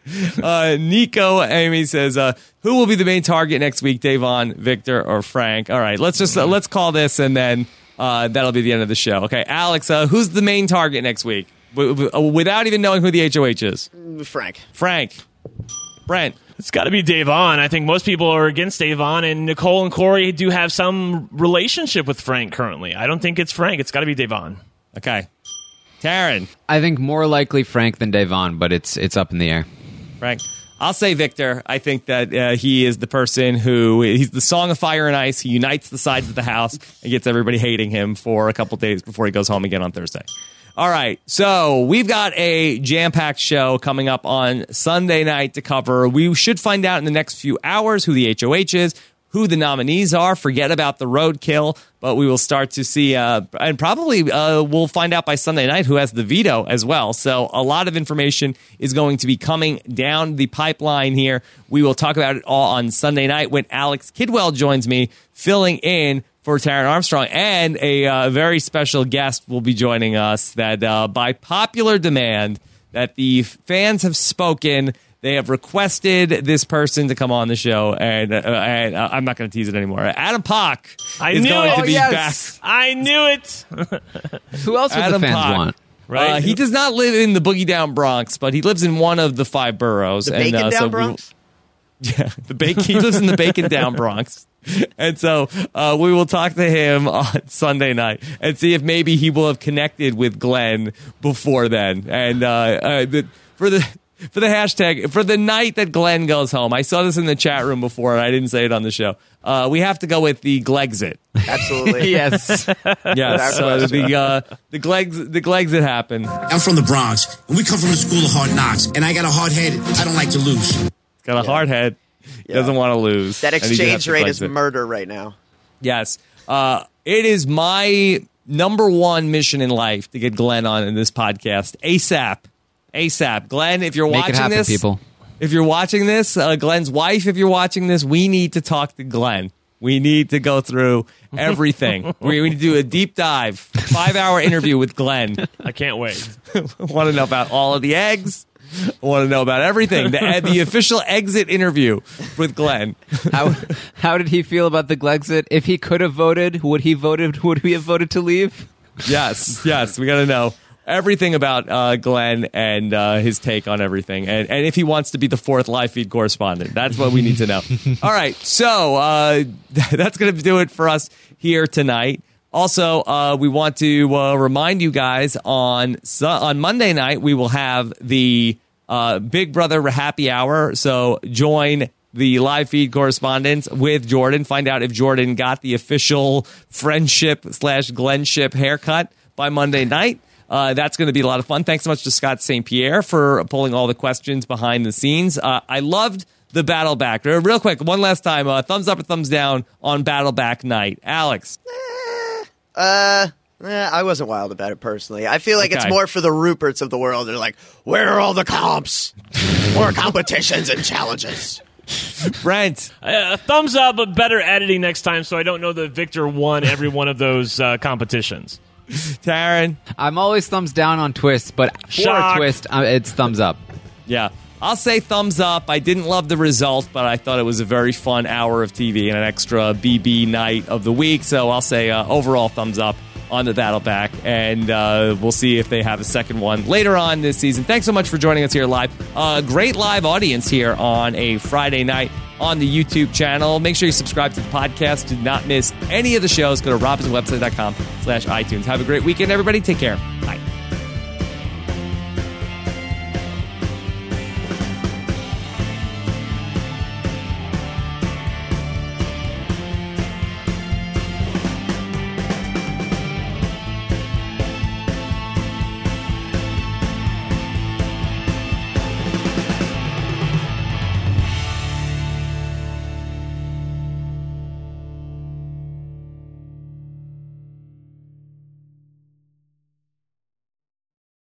Uh, Nico Amy says, uh, "Who will be the main target next week? Davon, Victor, or Frank?" All right, let's just uh, let's call this, and then uh, that'll be the end of the show. Okay, Alex, uh, who's the main target next week? W- w- without even knowing who the H O H is,
Frank.
Frank, Brent.
It's got to be Davon. I think most people are against Davon, and Nicole and Corey do have some relationship with Frank currently. I don't think it's Frank. It's got to be Davon.
Okay, Taryn,
I think more likely Frank than Davon, but it's it's up in the air.
Frank. I'll say Victor. I think that uh, he is the person who he's the Song of Fire and Ice. He unites the sides of the house and gets everybody hating him for a couple days before he goes home again on Thursday. All right, so we've got a jam-packed show coming up on Sunday night to cover. We should find out in the next few hours who the H O H is, who the nominees are. Forget about the roadkill, but we will start to see, uh, and probably uh, we'll find out by Sunday night who has the veto as well. So a lot of information is going to be coming down the pipeline here. We will talk about it all on Sunday night when Alex Kidwell joins me, filling in for Taryn Armstrong, and a uh, very special guest will be joining us that uh, by popular demand that the fans have spoken. They have requested this person to come on the show, and, uh, and uh, I'm not going to tease it anymore. Adam Pock
I
is
knew
going
it.
to
Oh,
be
yes.
I knew it.
Who else would
Adam
the fans
Pock.
want?
Right?
Uh, he does not live in the Boogie Down Bronx, but he lives in one of the five boroughs.
The
and,
Bacon
uh,
Down
so we-
Bronx?
Yeah, the bacon. He lives in the Bacon Down Bronx, and so uh, we will talk to him on Sunday night and see if maybe he will have connected with Glenn before then. And uh, uh, the, for the for the hashtag for the night that Glenn goes home, I saw this in the chat room before, and I didn't say it on the show. Uh, we have to go with the Glegzit.
Absolutely.
Yes.
Yes, uh, the uh, the Glegs the Glegzit happened.
I'm from the Bronx, and we come from the school of hard knocks, and I got a hard head. I don't like to lose.
Got a hard head. He doesn't want to lose.
That
and he's gonna have
exchange
to
rate
flex
is
it.
murder right now.
Yes. Uh, it is my number one mission in life to get Glenn on in this podcast ASAP. ASAP. Glenn, if you're
Make
watching
it happen,
this,
people.
if you're watching this, uh, Glenn's wife, if you're watching this, we need to talk to Glenn. We need to go through everything. we need to do a deep dive, five hour interview with Glenn.
I can't wait.
Want to know about all of the eggs. I want to know about everything. The, the official exit interview with Glenn.
How how did he feel about the Glexit? If he could have voted, would he voted? Would he have voted to leave?
Yes, yes, we got to know everything about uh, Glenn and uh, his take on everything, and, and if he wants to be the fourth live feed correspondent. That's what we need to know. All right, so uh, that's going to do it for us here tonight. Also, uh, we want to uh, remind you guys on su- on Monday night we will have the uh, Big Brother Happy Hour. So join the live feed correspondence with Jordan. Find out if Jordan got the official friendship slash Glennship haircut by Monday night. Uh, that's going to be a lot of fun. Thanks so much to Scott Saint Pierre for pulling all the questions behind the scenes. Uh, I loved the battle back. Real quick, one last time, uh, thumbs up or thumbs down on battle back night. Alex.
Uh, eh, I wasn't wild about it personally. I feel like
Okay.
it's more for the Ruperts of the world. They're like, where are all the comps? More competitions and challenges.
Brent.
Uh, thumbs up, but better editing next time so I don't know that Victor won every one of those uh, competitions.
Taryn.
I'm always thumbs down on twists, but for
Shock.
a twist, uh, it's thumbs up.
Yeah. I'll say thumbs up. I didn't love the result, but I thought it was a very fun hour of T V and an extra B B night of the week. So I'll say uh, overall thumbs up on the Battle Back. And uh, we'll see if they have a second one later on this season. Thanks so much for joining us here live. Uh, great live audience here on a Friday night on the YouTube channel. Make sure you subscribe to the podcast to not miss any of the shows. Go to robinsonwebsite dot com slash iTunes. Have a great weekend, everybody. Take care.